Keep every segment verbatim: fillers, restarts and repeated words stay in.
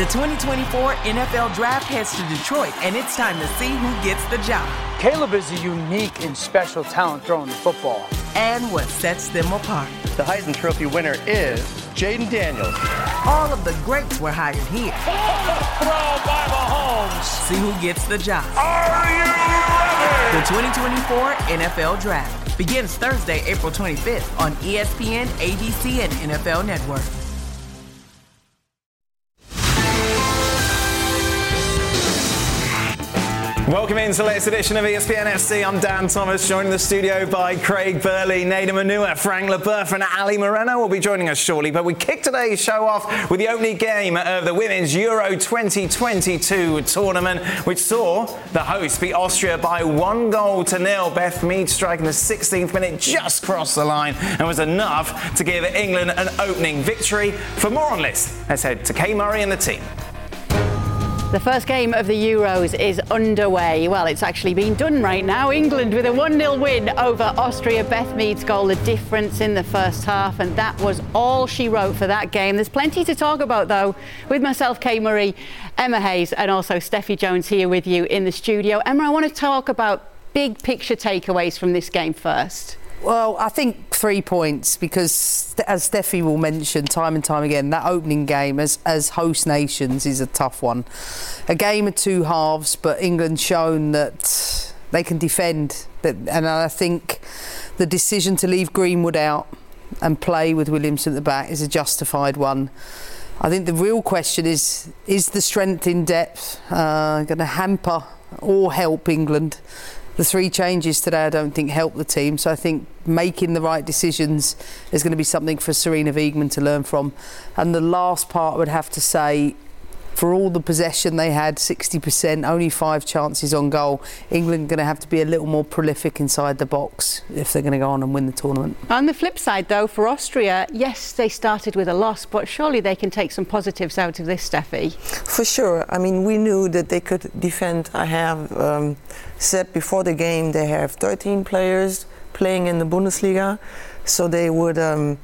The twenty twenty-four N F L Draft heads to Detroit, and it's time to see who gets the job. Caleb is a unique and special talent throwing the football. And what sets them apart. The Heisman Trophy winner is Jaden Daniels. All of the greats were hired here. Throw by Mahomes. See who gets the job. Are you ready? The twenty twenty-four N F L Draft begins Thursday, April twenty-fifth on E S P N, A B C, and N F L Network. Welcome into the latest edition of E S P N F C. I'm Dan Thomas, joined in the studio by Craig Burley, Nader Manua, Frank LeBeuf, and Ali Moreno will be joining us shortly. But we kick today's show off with the opening game of the Women's Euro twenty twenty-two tournament, which saw the hosts beat Austria by one goal to nil. Beth Mead striking the sixteenth minute just crossed the line and was enough to give England an opening victory. For more on this, let's head to Kay Murray and the team. The first game of the Euros is underway. Well, it's actually been done right now. England with a one nil win over Austria. Beth Mead's goal, the difference in the first half, and that was all she wrote for that game. There's plenty to talk about, though, with myself, Kay Murray, Emma Hayes, and also Steffi Jones here with you in the studio. Emma, I want to talk about big picture takeaways from this game first. Well, I think three points because, as Steffi will mention time and time again, that opening game as, as host nations is a tough one. A game of two halves, but England's shown that they can defend. And I think the decision to leave Greenwood out and play with Williamson at the back is a justified one. I think the real question is, is the strength in depth uh, going to hamper or help England? The three changes today I don't think help the team, so I think making the right decisions is going to be something for Sarina Wiegman to learn from. And the last part I would have to say, for all the possession they had, sixty percent, only five chances on goal, England are going to have to be a little more prolific inside the box if they're going to go on and win the tournament. On the flip side, though, for Austria, yes, they started with a loss, but surely they can take some positives out of this, Steffi. For sure. I mean, we knew that they could defend. I have um, said before the game they have thirteen players playing in the Bundesliga, so they would um,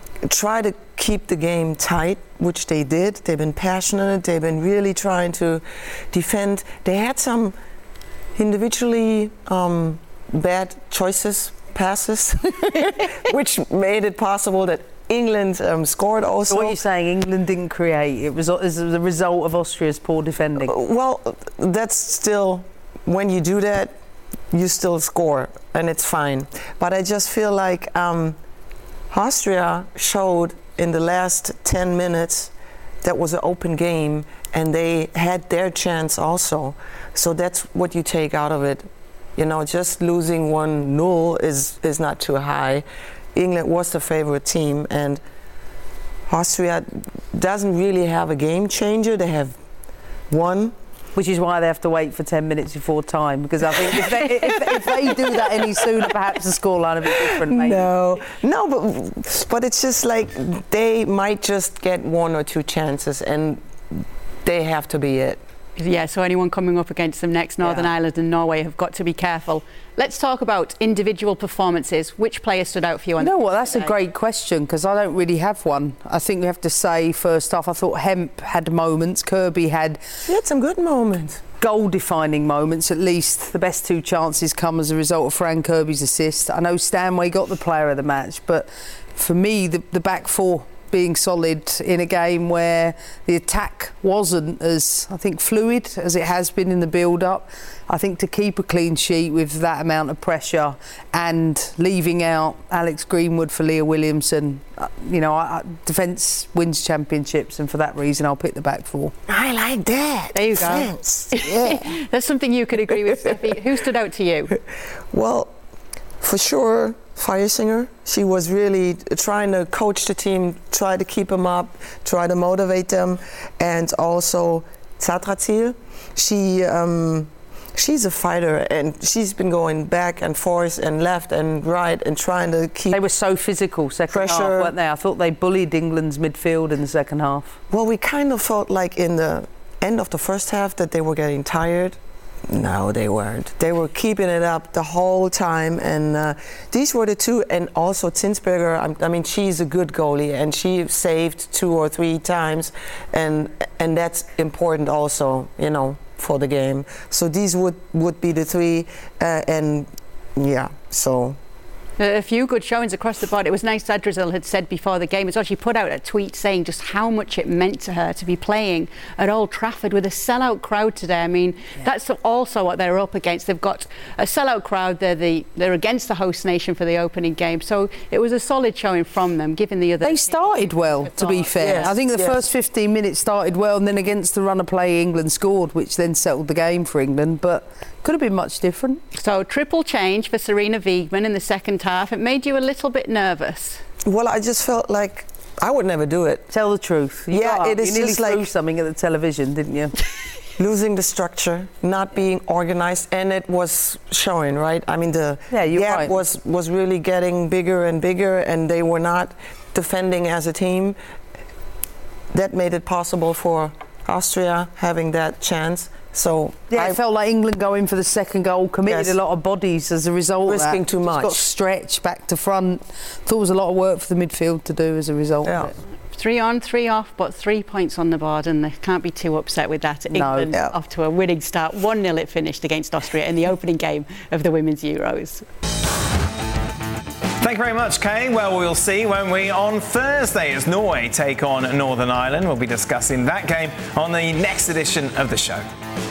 try to keep the game tight, which they did. They've been passionate. They've been really trying to defend. They had some individually um, bad choices, passes, which made it possible that England um, scored also. So what you're saying, England didn't create, it was as a result of Austria's poor defending? Well, that's still, when you do that, you still score, and it's fine. But I just feel like um, Austria showed in the last ten minutes that was an open game, and they had their chance also. So that's what you take out of it. You know, just losing one nil is, is not too high. England was the favorite team, and Austria doesn't really have a game changer. They have one. Which is why they have to wait for ten minutes before time, because I think if they, if, if they do that any sooner, perhaps the scoreline will be different, maybe. No, no, but, but it's just like they might just get one or two chances, and they have to be it. Yeah, so anyone coming up against them next, Northern yeah. Ireland and Norway, have got to be careful. Let's talk about individual performances. Which player stood out for you on You know the what, that's today? a great question, because I don't really have one. I think we have to say, first off, I thought Hemp had moments, Kirby had... She had some good moments. Goal-defining moments, at least. The best two chances come as a result of Fran Kirby's assist. I know Stanway got the player of the match, but for me, the, the back four being solid in a game where the attack wasn't as, I think, fluid as it has been in the build-up. I think to keep a clean sheet with that amount of pressure and leaving out Alex Greenwood for Leah Williamson, you know, I, defence wins championships, and for that reason I'll pick the back four. I like that. There you go. Defense. Yeah. There's something you could agree with, Steffi. Who stood out to you? Well, for sure, Feiersinger. She was really trying to coach the team, try to keep them up, try to motivate them, and also Zadrazil. She um, she's a fighter, and she's been going back and forth and left and right and trying to keep. They were so physical second pressure. half, weren't they? I thought they bullied England's midfield in the second half. Well, we kind of felt like in the end of the first half that they were getting tired. No, they weren't. They were keeping it up the whole time, and uh, these were the two. And also Zinsberger. I mean, she's a good goalie, and she saved two or three times, and and that's important also, you know, for the game. So these would would be the three, uh, and yeah, so. A few good showings across the board. It was nice Adrizal had said before the game as well. She put out a tweet saying just how much it meant to her to be playing at Old Trafford with a sellout crowd today. I mean, yeah. that's also what they're up against. They've got a sellout crowd. They're the they're against the host nation for the opening game. So it was a solid showing from them, given the other. They started well, to be fair. Yes, I think the yes. first fifteen minutes started well, and then against the run of play, England scored, which then settled the game for England. But could have been much different. So triple change for Serena Wiegman in the second half. It made you a little bit nervous. Well, I just felt like I would never do it. Tell the truth. You yeah, are. it is you nearly just like threw something at the television, didn't you? Losing the structure, not being organized, and it was showing, right? I mean, the yeah, you're gap right. was was really getting bigger and bigger, and they were not defending as a team. That made it possible for Austria having that chance. So yeah, I it felt like England going for the second goal, committed yes. a lot of bodies as a result. Risking of that. too much. Just got stretched back to front. Thought it was a lot of work for the midfield to do as a result. Yeah. Of it. Three on, three off, but three points on the board, and they can't be too upset with that. England no, yeah. off to a winning start. one nil it finished against Austria in the opening game of the Women's Euros. Thank you very much, Kay. Well, we'll see, won't we, on Thursday as Norway take on Northern Ireland. We'll be discussing that game on the next edition of the show.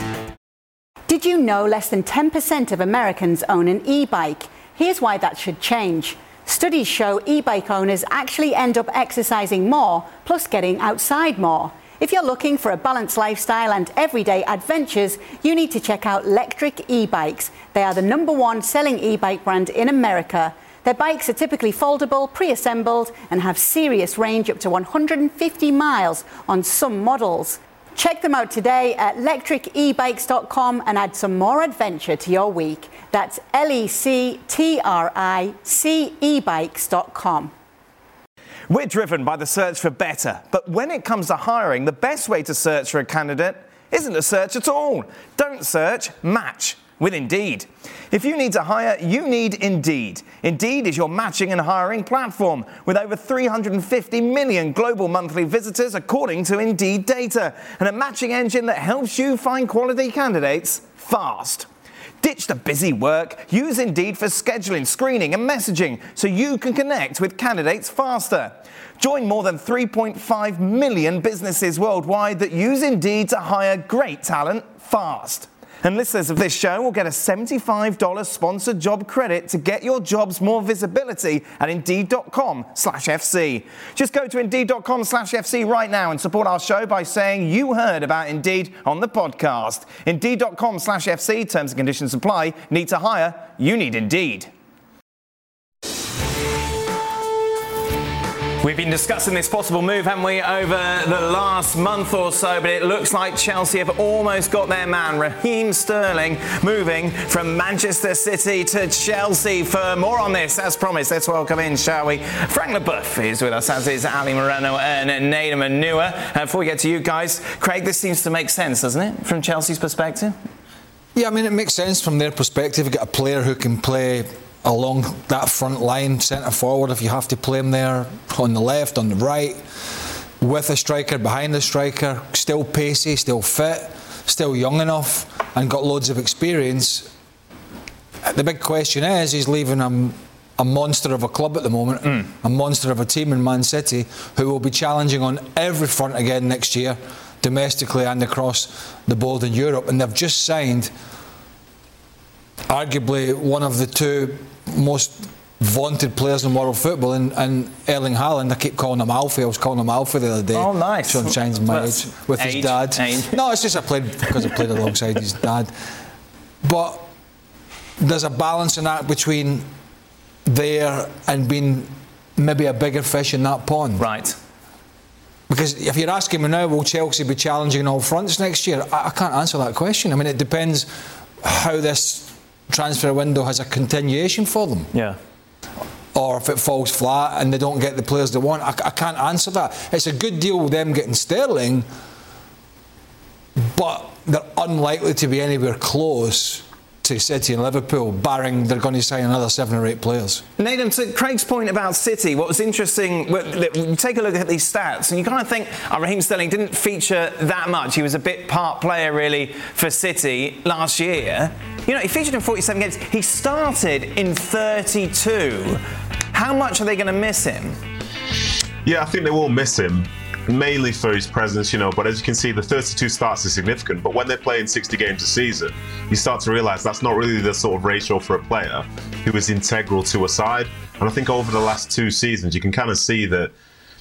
Did you know less than ten percent of Americans own an e-bike? Here's why that should change. Studies show e-bike owners actually end up exercising more, plus getting outside more. If you're looking for a balanced lifestyle and everyday adventures, you need to check out Lectric e-bikes. They are the number one selling e-bike brand in America. Their bikes are typically foldable, pre-assembled, and have serious range up to one hundred fifty miles on some models. Check them out today at lectric e bikes dot com and add some more adventure to your week. That's L E C T R I C e bikes dot com. We're driven by the search for better, but when it comes to hiring, the best way to search for a candidate isn't to search at all. Don't search, match with Indeed. If you need to hire, you need Indeed. Indeed is your matching and hiring platform with over three hundred fifty million global monthly visitors according to Indeed data, and a matching engine that helps you find quality candidates fast. Ditch the busy work. Use Indeed for scheduling, screening and messaging so you can connect with candidates faster. Join more than three point five million businesses worldwide that use Indeed to hire great talent fast. And listeners of this show will get a seventy-five dollars sponsored job credit to get your jobs more visibility at Indeed.com slash FC. Just go to Indeed.com slash FC right now and support our show by saying you heard about Indeed on the podcast. Indeed.com slash FC, terms and conditions apply. Need to hire? You need Indeed. We've been discussing this possible move, haven't we, over the last month or so, but it looks like Chelsea have almost got their man, Raheem Sterling, moving from Manchester City to Chelsea. For more on this, as promised, let's welcome in, shall we? Frank Leboeuf is with us, as is Ali Moreno and Nayde Manua. Uh, before we get to you guys, Craig, this seems to make sense, doesn't it, from Chelsea's perspective? Yeah, I mean, it makes sense from their perspective. You've got a player who can play along that front line, centre forward, if you have to play him there, on the left, on the right, with a striker behind the striker, still pacey, still fit, still young enough, and got loads of experience. The big question is, he's leaving a, a monster of a club at the moment, mm. a monster of a team in Man City, who will be challenging on every front again next year, domestically and across the board in Europe. And they've just signed arguably one of the two most vaunted players in world football, and, and Erling Haaland. I keep calling him Alfie. I was calling him Alfie the other day. Oh, nice. Sean Shine's my age with age, his dad. Age. No, it's just I played because I played alongside his dad. But there's a balance in that between there and being maybe a bigger fish in that pond. Right. Because if you're asking me now, will Chelsea be challenging on all fronts next year? I, I can't answer that question. I mean, it depends how this transfer window has a continuation for them. Yeah. Or if it falls flat and they don't get the players they want. I, I can't answer that. It's a good deal with them getting Sterling, but they're unlikely to be anywhere close to City and Liverpool, barring they're going to sign another seven or eight players. Nathan, to Craig's point about City, what was interesting, you take a look at these stats and you kind of think oh, Raheem Sterling didn't feature that much. He was a bit part player really for City last year. You know, he featured in forty-seven games. He started in thirty-two. How much are they going to miss him? Yeah, I think they will miss him, mainly for his presence, you know, but as you can see, the thirty-two starts are significant, but when they're playing sixty games a season, you start to realise that's not really the sort of ratio for a player who is integral to a side. And I think over the last two seasons, you can kind of see that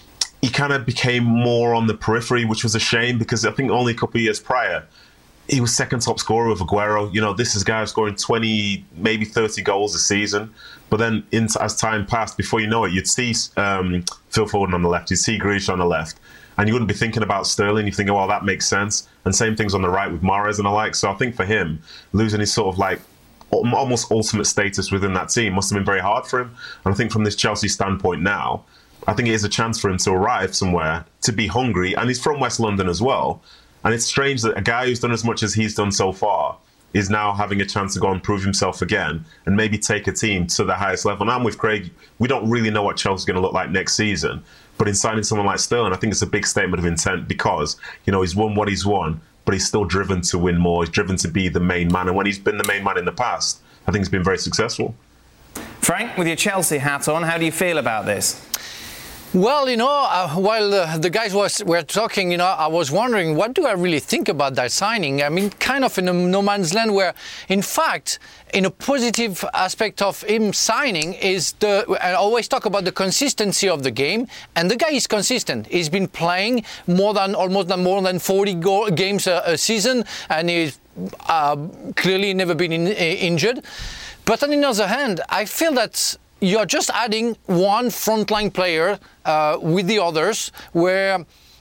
he kind of became more on the periphery, which was a shame, because I think only a couple of years prior, he was second top scorer with Aguero. You know, this is a guy scoring twenty, maybe thirty goals a season. But then in, as time passed, before you know it, you'd see um, Phil Foden on the left, you'd see Grealish on the left, and you wouldn't be thinking about Sterling. You think, oh, well, that makes sense. And same things on the right with Mahrez and the like. So I think for him, losing his sort of like almost ultimate status within that team must have been very hard for him. And I think from this Chelsea standpoint now, I think it is a chance for him to arrive somewhere, to be hungry. And he's from West London as well. And it's strange that a guy who's done as much as he's done so far is now having a chance to go and prove himself again and maybe take a team to the highest level. And I'm with Craig. We don't really know what Chelsea's going to look like next season. But in signing someone like Sterling, I think it's a big statement of intent because, you know, he's won what he's won, but he's still driven to win more. He's driven to be the main man. And when he's been the main man in the past, I think he's been very successful. Frank, with your Chelsea hat on, how do you feel about this? Well, you know, uh, while uh, the guys was, were talking, you know, I was wondering, what do I really think about that signing? I mean, kind of in a no man's land where, in fact, in a positive aspect of him signing is the, I always talk about the consistency of the game, and the guy is consistent. He's been playing more than, almost more than forty go- games a, a season, and he's uh, clearly never been in, uh, injured. But on the other hand, I feel that you're just adding one frontline player uh, with the others, where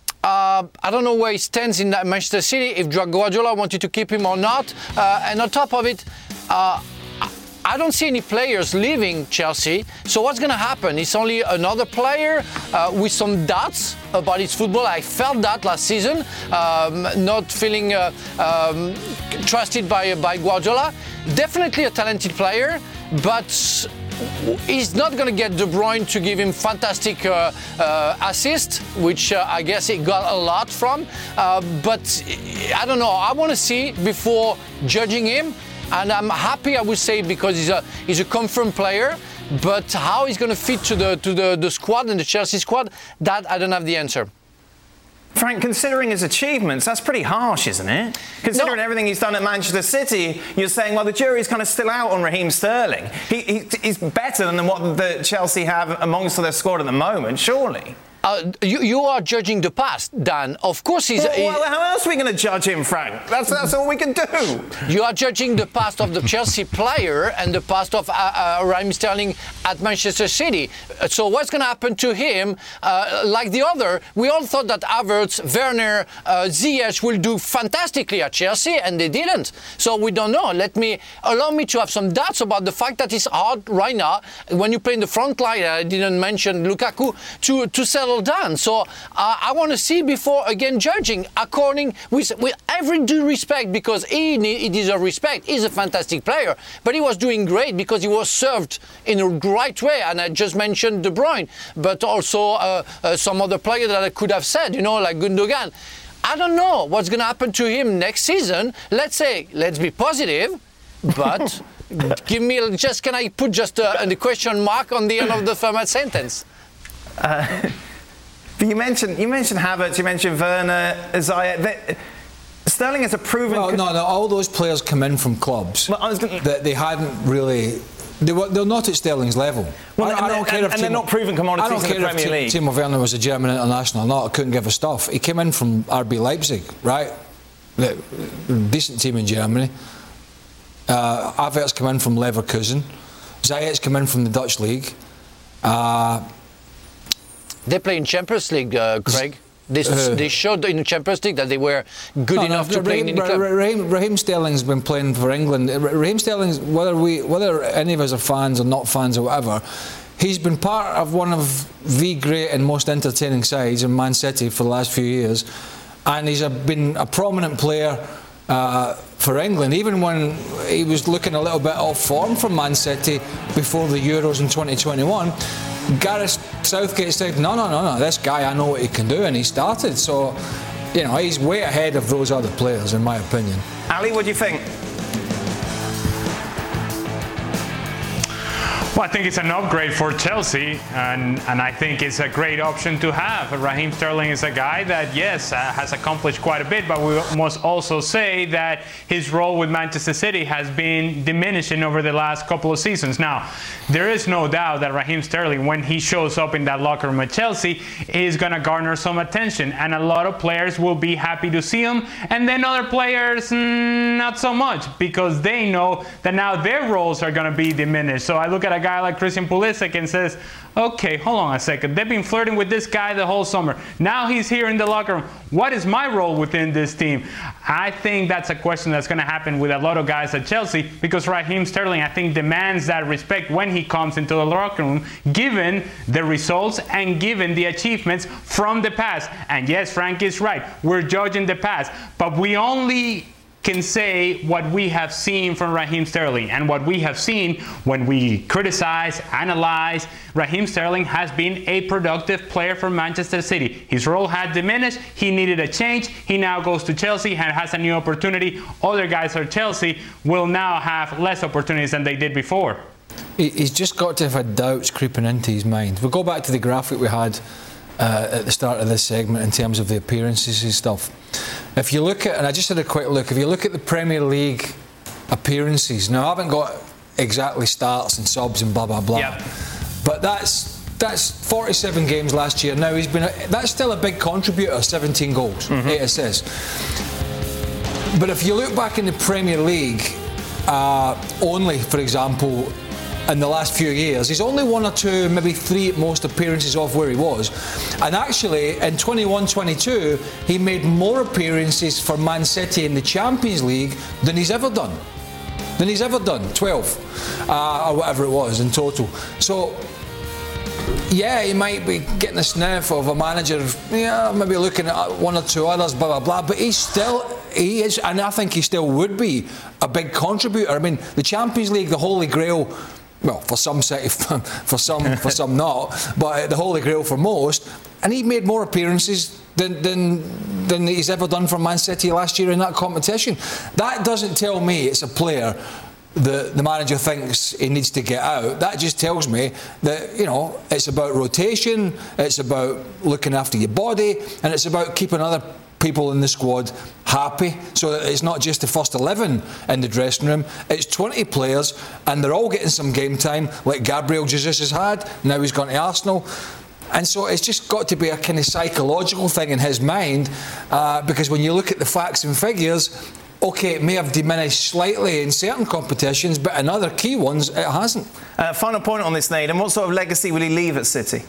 uh, I don't know where he stands in Manchester City, if Guardiola wanted to keep him or not. Uh, and on top of it, uh, I don't see any players leaving Chelsea. So what's going to happen? It's only another player uh, with some doubts about his football. I felt that last season, um, not feeling uh, um, trusted by, by Guardiola. Definitely a talented player, but he's not going to get De Bruyne to give him fantastic uh, uh, assist, which uh, I guess he got a lot from. Uh, but I don't know. I want to see before judging him, and I'm happy, I would say, because he's a he's a confirmed player. But how he's going to fit to the to the, the squad and the Chelsea squad, that I don't have the answer. Frank, considering his achievements, that's pretty harsh, isn't it? Considering no. everything he's done at Manchester City, you're saying, well, the jury's kind of still out on Raheem Sterling. He, he, he's better than what the Chelsea have amongst their squad at the moment, surely. Uh, you, you are judging the past, Dan. Of course he's... Well, he, well, how else are we going to judge him, Frank? That's that's all we can do. You are judging the past of the Chelsea player and the past of uh, uh, Raheem Sterling at Manchester City. So what's going to happen to him? Uh, like the other, we all thought that Havertz, Werner, uh, Ziyech will do fantastically at Chelsea, and they didn't. So we don't know. Let me allow me to have some doubts about the fact that it's hard right now when you play in the front line. I didn't mention Lukaku to to settle down. So uh, I want to see before again judging according with, with every due respect, because he, he deserves respect. He's a fantastic player, but he was doing great because he was served in a right way. And I just mentioned De Bruyne, but also uh, uh, some other player that I could have said, you know, like Gundogan. I don't know what's going to happen to him next season. Let's say, let's be positive, but give me just, can I put just a, a question mark on the end of the format sentence? Uh, But you mentioned you mentioned Havertz, you mentioned Werner, Ziyech. Sterling is a proven. Well, no, no. All those players come in from clubs well, I was gonna... that they hadn't really. They were. They're not at Sterling's level. Well, I, I don't and, care and, if and they're not proven commodities I don't in care the Premier if League. Timo Werner was a German international or not. I couldn't give a stuff. He came in from R B Leipzig, right? The decent team in Germany. Uh, Havertz came in from Leverkusen. Ziyech came in from the Dutch league. Uh, They play in Champions League, uh, Craig. They, uh, they showed in the Champions League that they were good no, enough no, to play in any club. Raheem, Raheem Sterling's been playing for England. Raheem Sterling's, whether we, whether any of us are fans or not fans or whatever, he's been part of one of the great and most entertaining sides in Man City for the last few years. and he's a, been a prominent player uh, for England, even when he was looking a little bit off form from Man City before the Euros in twenty twenty-one. Gareth Southgate said, no, no, no, no, this guy, I know what he can do, and he started. So, you know, he's way ahead of those other players, in my opinion. Ali, what do you think? Well, I think it's an upgrade for Chelsea, and, and I think it's a great option to have. Raheem Sterling is a guy that, yes, uh, has accomplished quite a bit, but we must also say that his role with Manchester City has been diminishing over the last couple of seasons. Now, there is no doubt that Raheem Sterling, when he shows up in that locker room at Chelsea, is going to garner some attention, and a lot of players will be happy to see him, and then other players, mm, not so much, because they know that now their roles are going to be diminished. So I look at a guy like Christian Pulisic and says, okay, hold on a second. They've been flirting with this guy the whole summer. Now he's here in the locker room. What is my role within this team? I think that's a question that's going to happen with a lot of guys at Chelsea, because Raheem Sterling, I think, demands that respect when he comes into the locker room, given the results and given the achievements from the past. And yes, Frank is right. We're judging the past, but we only can say what we have seen from Raheem Sterling, and what we have seen when we criticize, analyze, Raheem Sterling has been a productive player for Manchester City. His role had diminished, he needed a change, he now goes to Chelsea and has a new opportunity. Other guys at Chelsea will now have less opportunities than they did before. He's just got to have had doubts creeping into his mind. We'll go back to the graphic we had Uh, at the start of this segment in terms of the appearances and stuff. If you look at, and I just had a quick look, if you look at the Premier League appearances, now I haven't got exactly starts and subs and blah blah blah, yep. but that's that's forty-seven games last year. Now he's been a, that's still a big contributor, seventeen goals, mm-hmm. eight assists. But if you look back in the Premier League, uh, only for example, in the last few years, he's only one or two, maybe three at most appearances off where he was. And actually, in twenty-one twenty-two, he made more appearances for Man City in the Champions League than he's ever done. Than he's ever done, twelve, uh, or whatever it was in total. So, yeah, he might be getting a sniff of a manager, yeah, maybe looking at one or two others, blah, blah, blah, but he's still, he is, and I think he still would be, a big contributor. I mean, the Champions League, the Holy Grail, well, for some City, for some, for some not, but the Holy Grail for most. And he made more appearances than, than than he's ever done for Man City last year in that competition. That doesn't tell me it's a player that the manager thinks he needs to get out. That just tells me that, you know, it's about rotation, it's about looking after your body, and it's about keeping other people in the squad happy, so that it's not just the first eleven in the dressing room, it's twenty players and they're all getting some game time, like Gabriel Jesus has had, now he's gone to Arsenal. And so it's just got to be a kind of psychological thing in his mind, uh, because when you look at the facts and figures, OK, it may have diminished slightly in certain competitions, but in other key ones it hasn't. Uh, final point on this, Nathan, what sort of legacy will he leave at City?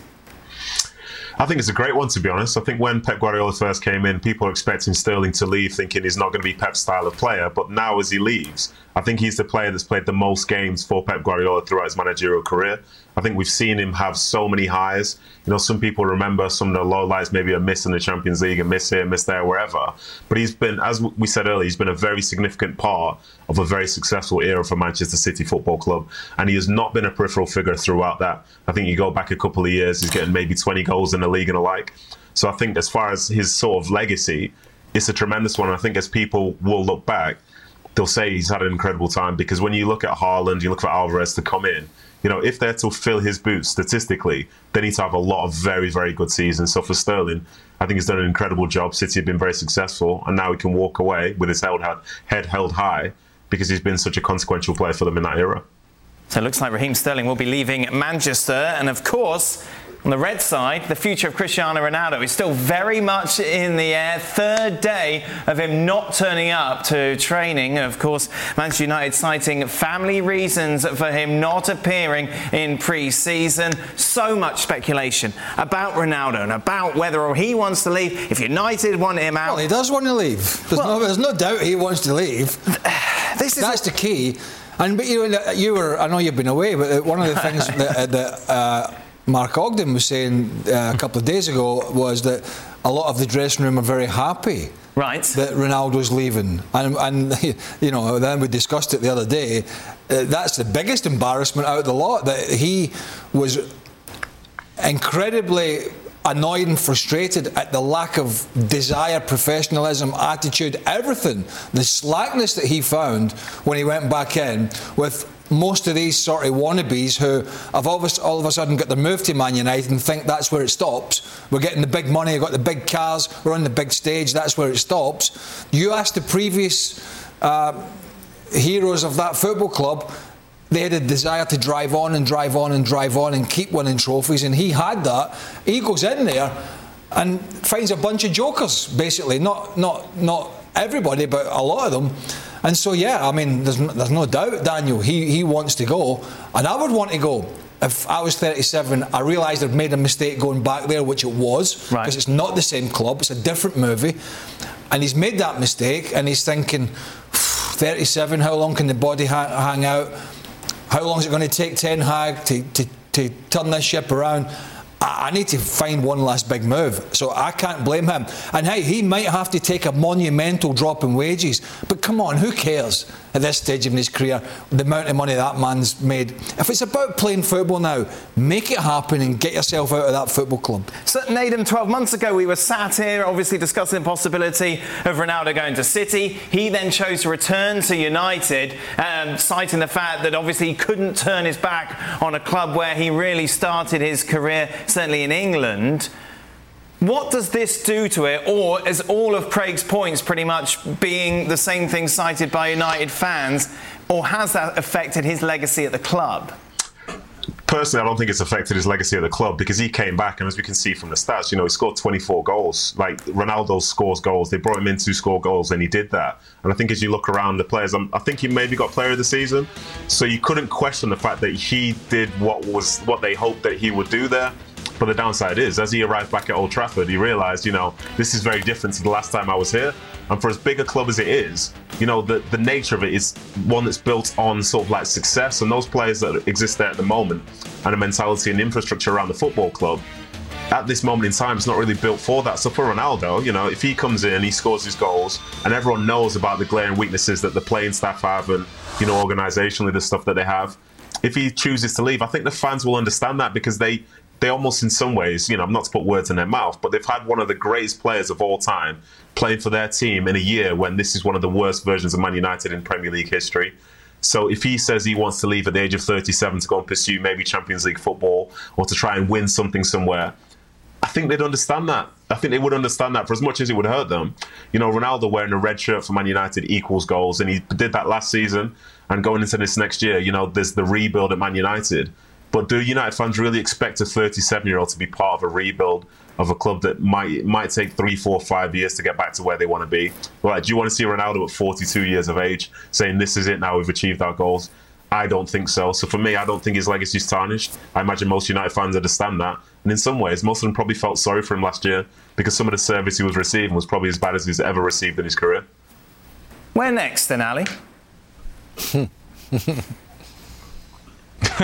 I think it's a great one, to be honest. I think when Pep Guardiola first came in, people were expecting Sterling to leave, thinking he's not going to be Pep's style of player. But now, as he leaves, I think he's the player that's played the most games for Pep Guardiola throughout his managerial career. I think we've seen him have so many highs. You know, some people remember some of the lowlights, maybe a miss in the Champions League, a miss here, a miss there, wherever. But he's been, as we said earlier, he's been a very significant part of a very successful era for Manchester City Football Club. And he has not been a peripheral figure throughout that. I think you go back a couple of years, he's getting maybe twenty goals in the league and the like. So I think as far as his sort of legacy, it's a tremendous one. I think as people will look back, they'll say he's had an incredible time, because when you look at Haaland, you look at Alvarez to come in, you know, if they're to fill his boots statistically, they need to have a lot of very, very good seasons. So for Sterling, I think he's done an incredible job. City have been very successful, and now he can walk away with his head held high because he's been such a consequential player for them in that era. So it looks like Raheem Sterling will be leaving Manchester, and of course, on the red side, the future of Cristiano Ronaldo is still very much in the air. Third day of him not turning up to training. Of course, Manchester United citing family reasons for him not appearing in pre-season. So much speculation about Ronaldo and about whether he wants to leave. If United want him out... Well, he does want to leave. There's, well, no, there's no doubt he wants to leave. This is That's a- the key. And but you, you were, I know you've been away, but one of the things that... that uh, Mark Ogden was saying uh, a couple of days ago was that a lot of the dressing room are very happy right. that Ronaldo's leaving. And, and, you know, then we discussed it the other day. Uh, that's the biggest embarrassment out of the lot, that he was incredibly annoyed and frustrated at the lack of desire, professionalism, attitude, everything. The slackness that he found when he went back in with most of these sort of wannabes who have all of, a, all of a sudden got their move to Man United and think that's where it stops. We're getting the big money, we've got the big cars, we're on the big stage, that's where it stops. You ask the previous uh, heroes of that football club, they had a desire to drive on and drive on and drive on and keep winning trophies, and he had that. He goes in there and finds a bunch of jokers, basically. Not not not everybody, but a lot of them. And so, yeah, I mean, there's no, there's no doubt, Daniel, he, he wants to go. And I would want to go. If I was thirty-seven, I realised I'd made a mistake going back there, which it was, because right. it's not the same club, it's a different movie. And he's made that mistake, and he's thinking, thirty-seven, how long can the body ha- hang out? How long is it going to take Ten Hag to, to, to turn this ship around? I, I need to find one last big move. So I can't blame him. And hey, he might have to take a monumental drop in wages. But come on, who cares at this stage in his career the amount of money that man's made? If it's about playing football now, make it happen and get yourself out of that football club. So, Nathan, twelve months ago we were sat here obviously discussing the possibility of Ronaldo going to City. He then chose to return to United, um, citing the fact that obviously he couldn't turn his back on a club where he really started his career, certainly in England. What does this do to it? Or is all of Craig's points pretty much being the same thing cited by United fans? Or has that affected his legacy at the club? Personally, I don't think it's affected his legacy at the club, because he came back, and as we can see from the stats, you know, he scored twenty-four goals. Like, Ronaldo scores goals. They brought him in to score goals, and he did that. And I think as you look around the players, I'm, I think he maybe got player of the season. So you couldn't question the fact that he did what was what they hoped that he would do there. But the downside is, as he arrived back at Old Trafford, he realised, you know, this is very different to the last time I was here. And for as big a club as it is, you know, the, the nature of it is one that's built on sort of like success. And those players that exist there at the moment, and a mentality and infrastructure around the football club, at this moment in time, it's not really built for that. So for Ronaldo, you know, if he comes in, he scores his goals, and everyone knows about the glaring weaknesses that the playing staff have and, you know, organisationally, the stuff that they have. If he chooses to leave, I think the fans will understand that, because they... They almost, in some ways, you know, not to put words in their mouth, but they've had one of the greatest players of all time playing for their team in a year when this is one of the worst versions of Man United in Premier League history. So if he says he wants to leave at the age of thirty-seven to go and pursue maybe Champions League football or to try and win something somewhere, I think they'd understand that. I think they would understand that, for as much as it would hurt them. You know, Ronaldo wearing a red shirt for Man United equals goals, and he did that last season. And going into this next year, you know, there's the rebuild at Man United. But do United fans really expect a thirty-seven-year-old to be part of a rebuild of a club that might might take three, four, five years to get back to where they want to be? Like, do you want to see Ronaldo at forty-two years of age saying, this is it now, we've achieved our goals? I don't think so. So for me, I don't think his legacy is tarnished. I imagine most United fans understand that. And in some ways, most of them probably felt sorry for him last year, because some of the service he was receiving was probably as bad as he's ever received in his career. Where next then, Ali? Oh,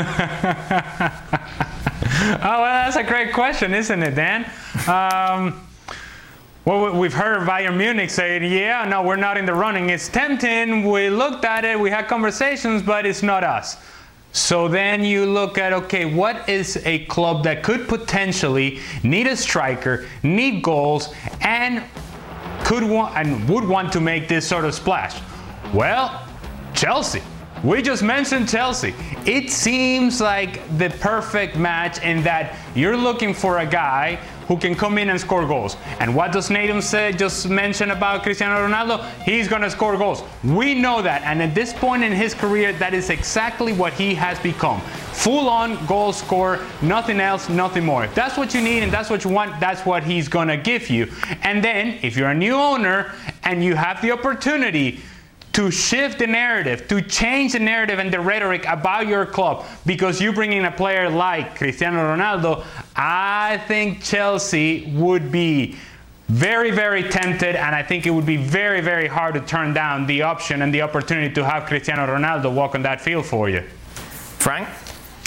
well, that's a great question, isn't it, Dan? Um, well, we've heard Bayern Munich say, yeah, no, we're not in the running. It's tempting. We looked at it. We had conversations, but it's not us. So then you look at, okay, what is a club that could potentially need a striker, need goals, and could want and would want to make this sort of splash? Well, Chelsea. We just mentioned Chelsea. It seems like the perfect match in that you're looking for a guy who can come in and score goals. And what does Nathan say, just mention about Cristiano Ronaldo? He's going to score goals. We know that. And at this point in his career, that is exactly what he has become. Full-on goal scorer, nothing else, nothing more. If that's what you need and that's what you want, that's what he's going to give you. And then, if you're a new owner and you have the opportunity to shift the narrative, to change the narrative and the rhetoric about your club because you bring in a player like Cristiano Ronaldo, I think Chelsea would be very, very tempted, and I think it would be very, very hard to turn down the option and the opportunity to have Cristiano Ronaldo walk on that field for you. Frank?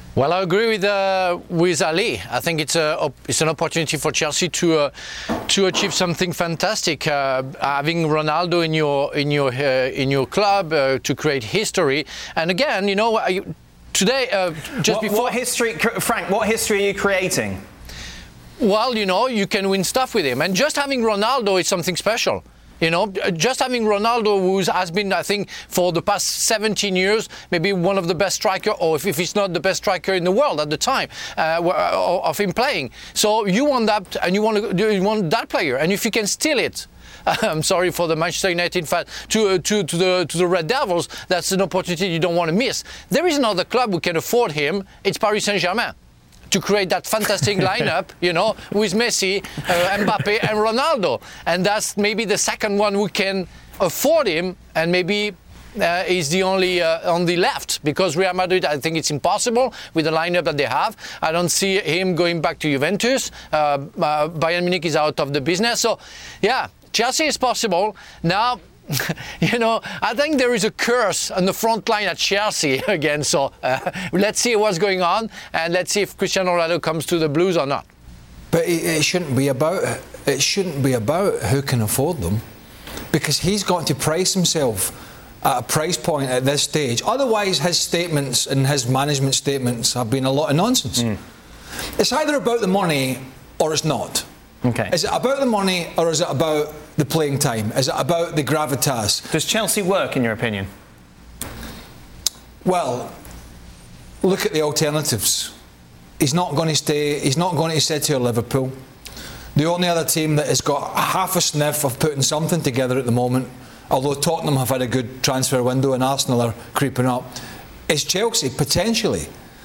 Well, I agree with uh, with Ali. I think it's a it's an opportunity for Chelsea to uh, to achieve something fantastic. Uh, having Ronaldo in your in your uh, in your club uh, to create history. And again, you know, I, today uh, just what, before what history, Frank, what history are you creating? Well, you know, you can win stuff with him, and just having Ronaldo is something special. You know, just having Ronaldo, who has been, I think, for the past seventeen years, maybe one of the best striker, or if, if he's not the best striker in the world at the time uh, of him playing. So you want that, and you want to, you want that player, and if you can steal it, I'm sorry for the Manchester United fan, to, uh, to, to, the, to the Red Devils, that's an opportunity you don't want to miss. There is another club who can afford him, it's Paris Saint-Germain, to create that fantastic lineup, you know, with Messi, uh, Mbappe and Ronaldo. And that's maybe the second one who can afford him, and maybe uh, is the only uh, on the left, because Real Madrid, I think it's impossible with the lineup that they have. I don't see him going back to Juventus. Uh, uh, Bayern Munich is out of the business. So, yeah, Chelsea is possible. Now, you know, I think there is a curse on the front line at Chelsea again. So uh, let's see what's going on, and let's see if Cristiano Ronaldo comes to the Blues or not. But it, it shouldn't be about it. Shouldn't be about who can afford them, because he's got to price himself at a price point at this stage. Otherwise, his statements and his management statements have been a lot of nonsense. Mm. It's either about the money or it's not. Okay. Is it about the money or is it about the playing time? Is it about the gravitas? Does Chelsea work, in your opinion? Well, look at the alternatives. He's not going to stay. He's not going to City or Liverpool. The only other team that has got half a sniff of putting something together at the moment, although Tottenham have had a good transfer window and Arsenal are creeping up, is Chelsea, potentially.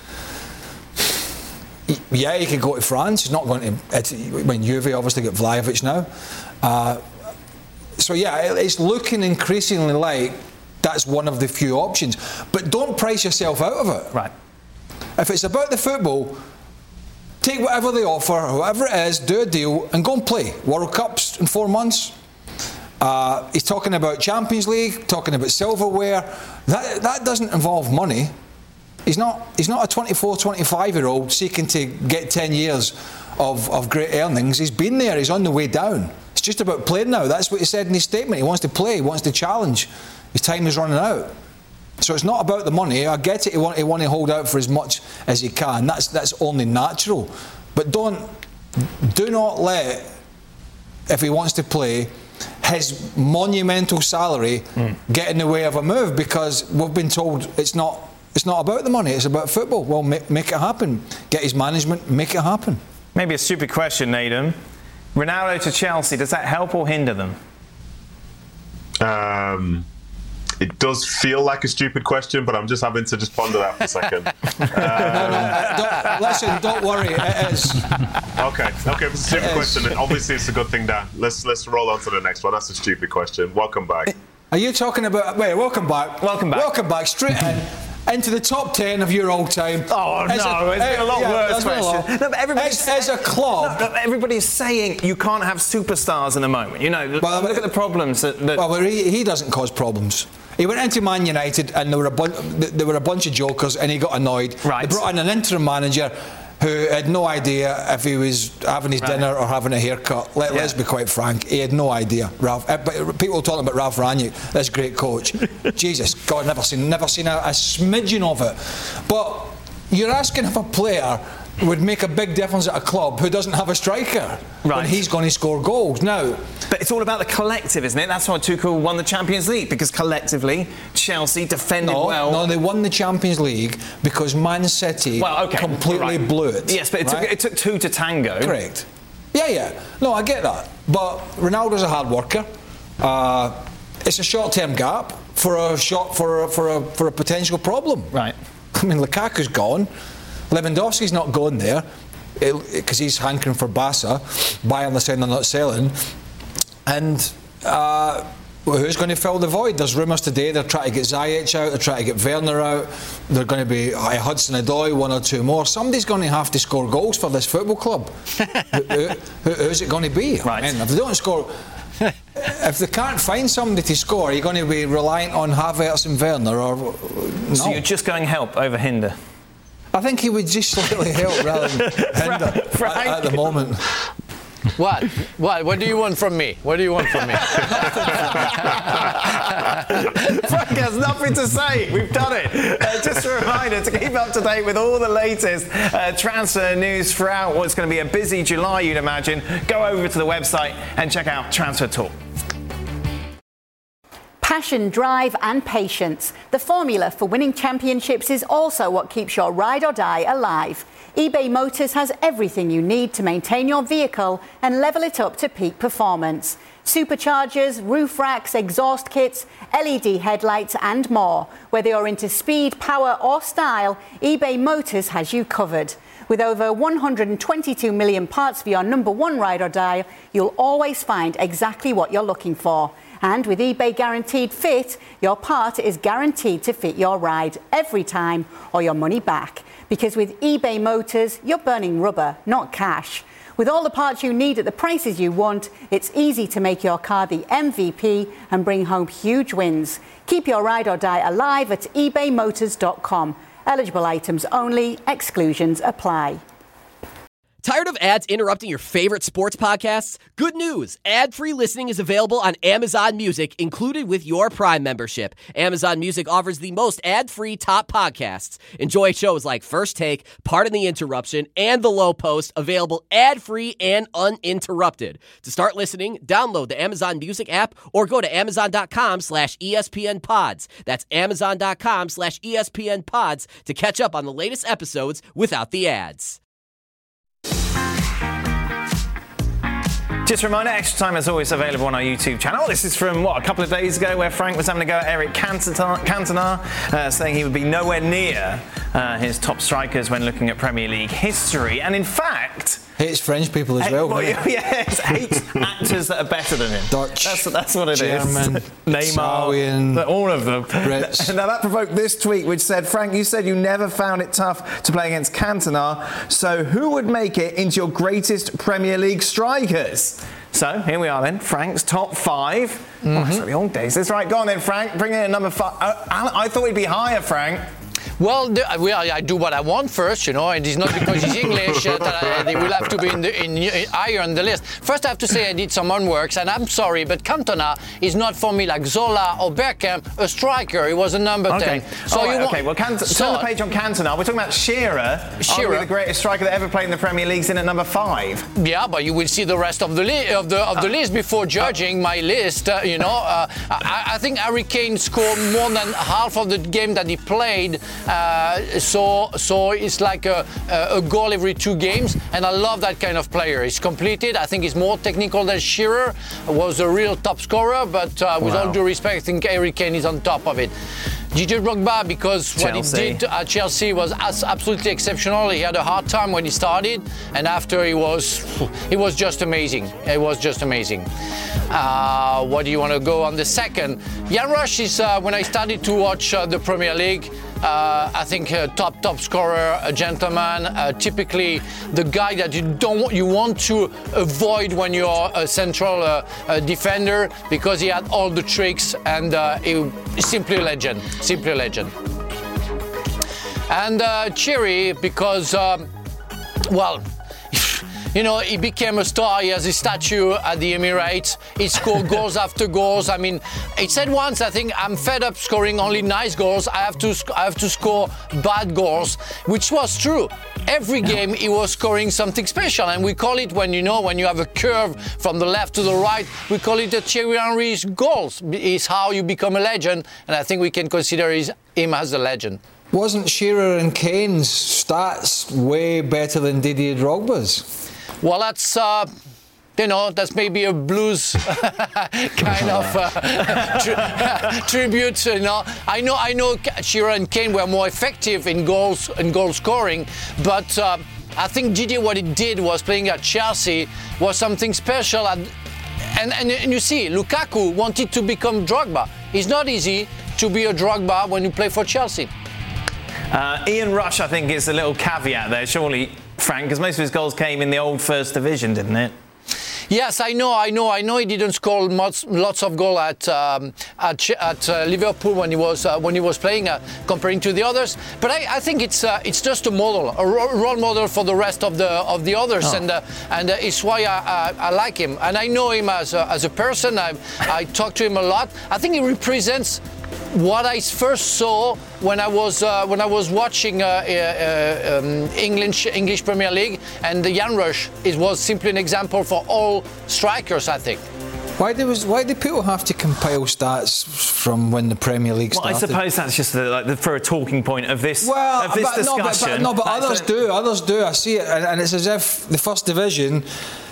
Yeah, he could go to France. He's not going to. It's, I mean, Juve obviously got Vlahovic now. Uh, so yeah, it's looking increasingly like that's one of the few options. But don't price yourself out of it. Right. If it's about the football, take whatever they offer, whatever it is, do a deal and go and play. World Cups in four months. Uh, he's talking about Champions League, talking about silverware. That that doesn't involve money. He's not he's not a twenty-four, twenty-five year old seeking to get ten years of, of great earnings. He's been there, he's on the way down. It's just about playing now. That's what he said in his statement. He wants to play, he wants to challenge. His time is running out. So it's not about the money. I get it, he want, he want to hold out for as much as he can. That's that's only natural. But don't do not let, if he wants to play, his monumental salary mm. get in the way of a move, because we've been told it's not It's not about the money, it's about football. Well, make, make it happen. Get his management, make it happen. Maybe a stupid question, Naden. Ronaldo to Chelsea, does that help or hinder them? Um, it does feel like a stupid question, but I'm just having to just ponder that for a second. um, no, no, don't, listen, don't worry, it is. Okay, okay, it's a stupid question. And obviously, it's a good thing, Dan. Let's, let's roll on to the next one. That's a stupid question. Welcome back. Are you talking about... Wait, welcome back. Welcome back. Welcome back, straight in. Into the top ten of your all time. Oh as no, a, it's been a lot yeah, worse question. No, but everybody's as, as a club, no, everybody's saying you can't have superstars in the moment. You know, well, look at the problems that. that well, he, he doesn't cause problems. He went into Man United and there were a bunch, there were a bunch of jokers, and he got annoyed. Right. They brought in an interim manager who had no idea if he was having his right. dinner or having a haircut. Let, yeah. Let's be quite frank, he had no idea. Ralph, but people talking about Ralph Rangnick, this great coach. Jesus, God, never seen, never seen a, a smidgen of it. But you're asking if a player would make a big difference at a club who doesn't have a striker right. when he's going to score goals. Now, but it's all about the collective, isn't it? That's why Tuchel won the Champions League, because collectively Chelsea defended no, well. No, they won the Champions League because Man City well, okay, completely right. blew it. Yes, but it, right? took, it took two to tango. Correct. Yeah, yeah. No, I get that. But Ronaldo's a hard worker. Uh, it's a short-term gap for a short for a, for a for a potential problem. Right. I mean, Lukaku's gone. Lewandowski's not going there because he's hankering for Barca. Bayern are saying they're not selling. And uh, well, who's going to fill the void? There's rumours today they're trying to get Ziyech out, they're trying to get Werner out, they're going to be uh, Hudson-Odoi, one or two more. Somebody's going to have to score goals for this football club. who, who, who's it going to be? Right. I mean, if they don't score... if they can't find somebody to score, are you going to be reliant on Havertz and Werner? Or, no. So you're just going help over hinder? I think he would just slightly help rather than hinder at, at the moment. What? What? What do you want from me? What do you want from me? Frank has nothing to say. We've done it. Uh, just a reminder to keep up to date with all the latest uh, transfer news throughout what's going to be a busy July, you'd imagine. Go over to the website and check out Transfer Talk. Passion, drive and patience. The formula for winning championships is also what keeps your ride or die alive. eBay Motors has everything you need to maintain your vehicle and level it up to peak performance. Superchargers, roof racks, exhaust kits, L E D headlights and more. Whether you're into speed, power or style, eBay Motors has you covered. With over one hundred twenty-two million parts for your number one ride or die, you'll always find exactly what you're looking for. And with eBay Guaranteed Fit, your part is guaranteed to fit your ride every time or your money back. Because with eBay Motors, you're burning rubber, not cash. With all the parts you need at the prices you want, it's easy to make your car the M V P and bring home huge wins. Keep your ride or die alive at ebay motors dot com. Eligible items only, exclusions apply. Tired of ads interrupting your favorite sports podcasts? Good news! Ad-free listening is available on Amazon Music, included with your Prime membership. Amazon Music offers the most ad-free top podcasts. Enjoy shows like First Take, Pardon the Interruption, and The Low Post, available ad-free and uninterrupted. To start listening, download the Amazon Music app or go to amazon.com slash ESPN pods. That's amazon.com slash ESPN pods to catch up on the latest episodes without the ads. Just a reminder, Extra Time is always available on our YouTube channel. This is from, what, a couple of days ago where Frank was having a go at Eric Cantona, Cantona uh, saying he would be nowhere near uh, his top strikers when looking at Premier League history. And in fact... Hates French people as well. well yes, hates actors that are better than him. Dutch, that's, that's what it German, is. Neymar, Italian, all of them. Brits. Now that provoked this tweet which said, Frank, you said you never found it tough to play against Cantona, so who would make it into your greatest Premier League strikers? So here we are then, Frank's top five. Mm-hmm. Oh, that's like the old days. That's right, go on then, Frank, bring in at number five. Uh, I thought he'd be higher, Frank. Well, the, well, I do what I want first, you know, and it's not because he's English uh, that I, they will have to be in the in, in higher on the list. First, I have to say I did some homework, and I'm sorry, but Cantona is not for me like Zola or Beckham, a striker. He was a number okay. ten. So right, you okay, want, well, Cant- so, turn the page on Cantona. We're talking about Shearer. Shearer, the greatest striker that ever played in the Premier League, in at number five. Yeah, but you will see the rest of the li- of the of the uh, list before judging uh, my list. Uh, you know, uh, I, I think Harry Kane scored more than half of the game that he played. Uh, So, so it's like a, a goal every two games, and I love that kind of player. He's completed. I think he's more technical than Shearer. Was a real top scorer, but uh, with wow. all due respect, I think Harry Kane is on top of it. Didier Drogba, because Chelsea. What he did at Chelsea was absolutely exceptional. He had a hard time when he started, and after he was, it was just amazing. It was just amazing. Uh, what do you want to go on the second? Jan Rush is uh, when I started to watch uh, the Premier League. Uh, I think uh, top top scorer, a gentleman, uh, typically the guy that you don't you want to avoid when you're a central uh, uh, defender, because he had all the tricks, and uh, he simply a legend, simply a legend. And uh, Thierry, because um, well. You know, he became a star. He has a statue at the Emirates. He scored goals after goals. I mean, he said once, I think, I'm fed up scoring only nice goals. I have to, sc- I have to score bad goals, which was true. Every game he was scoring something special, and we call it, when you know, when you have a curve from the left to the right, we call it the Thierry Henry's goals. It's how you become a legend, and I think we can consider his, him as a legend. Wasn't Shearer and Kane's stats way better than Didier Drogba's? Well, that's, uh, you know, that's maybe a blues kind of uh, tri- tribute, you know. I know I know Shearer and Kane were more effective in goals in goal scoring, but uh, I think Didier, what he did was playing at Chelsea was something special. And, and, and, and you see, Lukaku wanted to become Drogba. It's not easy to be a Drogba when you play for Chelsea. Uh, Ian Rush, I think, is a little caveat there, surely, Frank, because most of his goals came in the old First Division, didn't it? Yes, I know, I know, I know. He didn't score much, lots of goals at um, at, at uh, Liverpool when he was uh, when he was playing, uh, comparing to the others. But I, I think it's uh, it's just a model, a role model for the rest of the of the others, oh. and uh, and uh, it's why I, I, I like him, and I know him as a, as a person. I I talk to him a lot. I think he represents what I first saw when I was uh, when I was watching uh, uh, um, English English Premier League, and the Jan Rush, it was simply an example for all strikers, I think. Why do was why do people have to compile stats from when the Premier League started? Well, I suppose that's just the, like the, for a talking point of this well, of this but, discussion. No, but, but, no, but others a, do. Others do. I see it, and, and it's as if the First Division,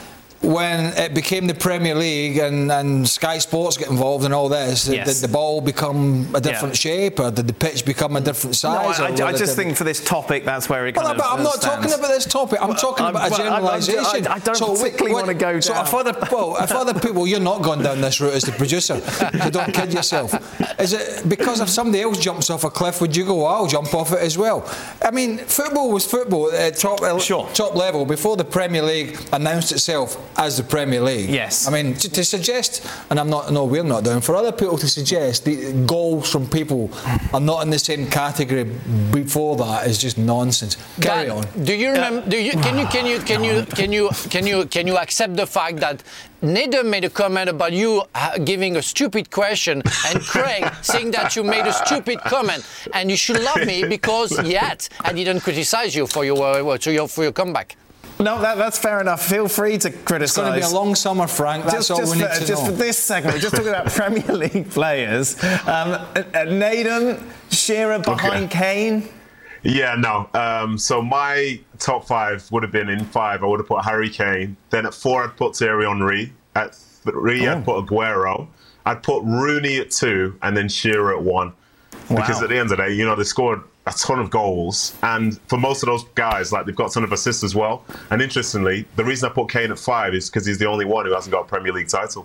when it became the Premier League and, and Sky Sports get involved in all this, yes. did the ball become a different yeah. shape, or did the pitch become a different size? No, I, I, I just think for this topic, that's where it well, kind but of I'm not stands. talking about this topic. I'm well, talking about I'm, a generalisation. I, I don't so particularly want to go down. So if other, well, if other people, you're not going down this route as the producer, so don't kid yourself. Is it because if somebody else jumps off a cliff, would you go, oh, I'll jump off it as well? I mean, football was football at top, sure. top level before the Premier League announced itself as the Premier League. Yes. I mean, to, to suggest, and I'm not, no, we're not doing, for other people to suggest the goals from people are not in the same category before that is just nonsense. Carry Dan, on. Do you remember? Do you can you can you can you can you can you can you accept the fact that Nedum made a comment about you giving a stupid question, and Craig saying that you made a stupid comment, and you should love me because yet I didn't criticize you for your uh, for your for your comeback. No, that, that's fair enough. Feel free to criticise. It's going to be a long summer, Frank. That's just, all just we for, need to just know. for this segment, we're just talking about Premier League players. Um, Nedum, Shearer behind okay. Kane. Yeah, no. Um, so my top five would have been in five. I would have put Harry Kane. Then at four, I'd put Thierry Henry. At three, oh. I'd put Aguero. I'd put Rooney at two, and then Shearer at one. Wow. Because at the end of the day, you know, they scored a ton of goals, and for most of those guys, like, they've got a ton of assists as well. And interestingly, the reason I put Kane at five is because he's the only one who hasn't got a Premier League title.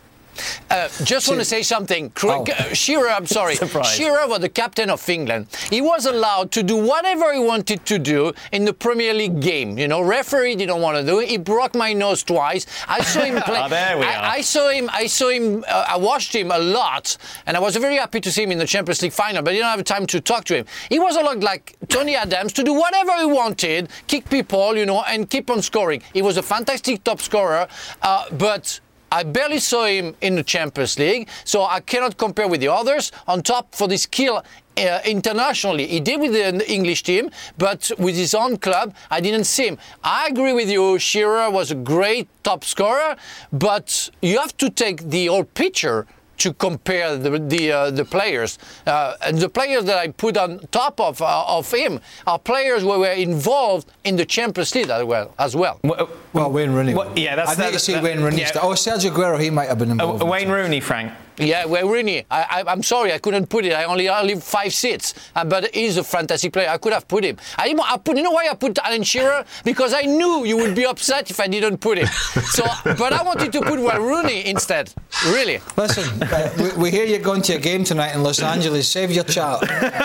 Uh, just want to say something. Oh. Shearer, I'm sorry. Surprise. Shearer was the captain of England. He was allowed to do whatever he wanted to do in the Premier League game. You know, referee didn't want to do it. He broke my nose twice. I saw him play. oh, there we I, are. I saw him. I saw him. Uh, I watched him a lot, and I was very happy to see him in the Champions League final. But I didn't have time to talk to him. He was allowed, like Tony Adams, to do whatever he wanted, kick people, you know, and keep on scoring. He was a fantastic top scorer, uh, but I barely saw him in the Champions League, so I cannot compare with the others. On top, for this skill uh, internationally, he did with the English team, but with his own club, I didn't see him. I agree with you, Shearer was a great top scorer, but you have to take the whole picture to compare the the, uh, the players. Uh, and the players that I put on top of uh, of him are players who were involved in the Champions League as well. As well. Well, well Wayne Rooney. Well, yeah, that's I need that, to see that, Wayne Rooney. Yeah. Oh, Sergio Aguero, he might have been involved. Uh, Wayne Rooney, Frank. Yeah, well, Rooney, I, I, I'm sorry, I couldn't put it. I only only five seats, uh, but he's a fantastic player. I could have put him. I, I put, you know why I put Alan Shearer? Because I knew you would be upset if I didn't put him. So, but I wanted to put Wayne Rooney instead. Really. Listen, uh, we, we hear you're going to a game tonight in Los Angeles. Save your chat.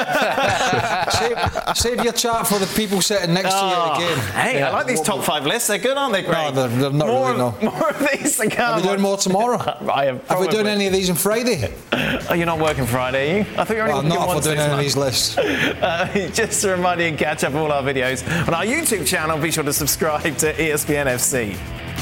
save, save your chat for the people sitting next oh, to you at the game. Hey, yeah. I like these top five lists. They're good, aren't they, Greg? No, they're, they're not more, really, no. More of these to come. Are we doing more tomorrow? I am Are we doing any of these on Friday? Oh, you're not working Friday, are you? I thought you were only well, working not for doing any of these lists. Uh, just to remind you, catch up all our videos on our YouTube channel. Be sure to subscribe to E S P N F C.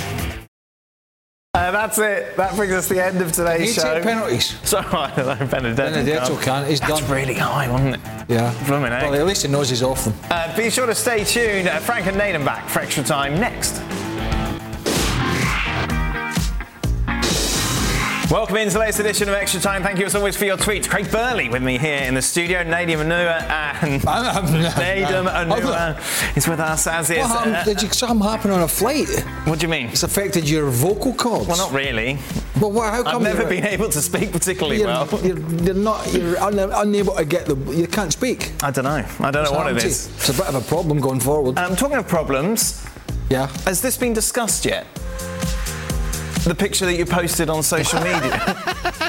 Uh, that's it. That brings us to the end of today's Can show. you take penalties? Sorry, I don't know. Benedetto, Benedetto can't. He's That's done. really high, wasn't it? Yeah. Blooming egg. Well, at least he knows he's off them. Uh, be sure to stay tuned. Uh, Frank and Nedum back for Extra Time next. Welcome into the latest edition of Extra Time. Thank you as always for your tweets. Craig Burley with me here in the studio. Nedum Onuoha and Nedum Onuoha is with us as is. What happened? Uh, Did you something happen on a flight? What do you mean? It's affected your vocal cords. Well, not really. Well, what, how come I've never you're, been able to speak particularly you're, well. You're, you're not. You're un, unable to get the. You can't speak. I don't know. I don't know what it is. It's a bit of a problem going forward. Um, talking of problems. Yeah. Has this been discussed yet? The picture that you posted on social media.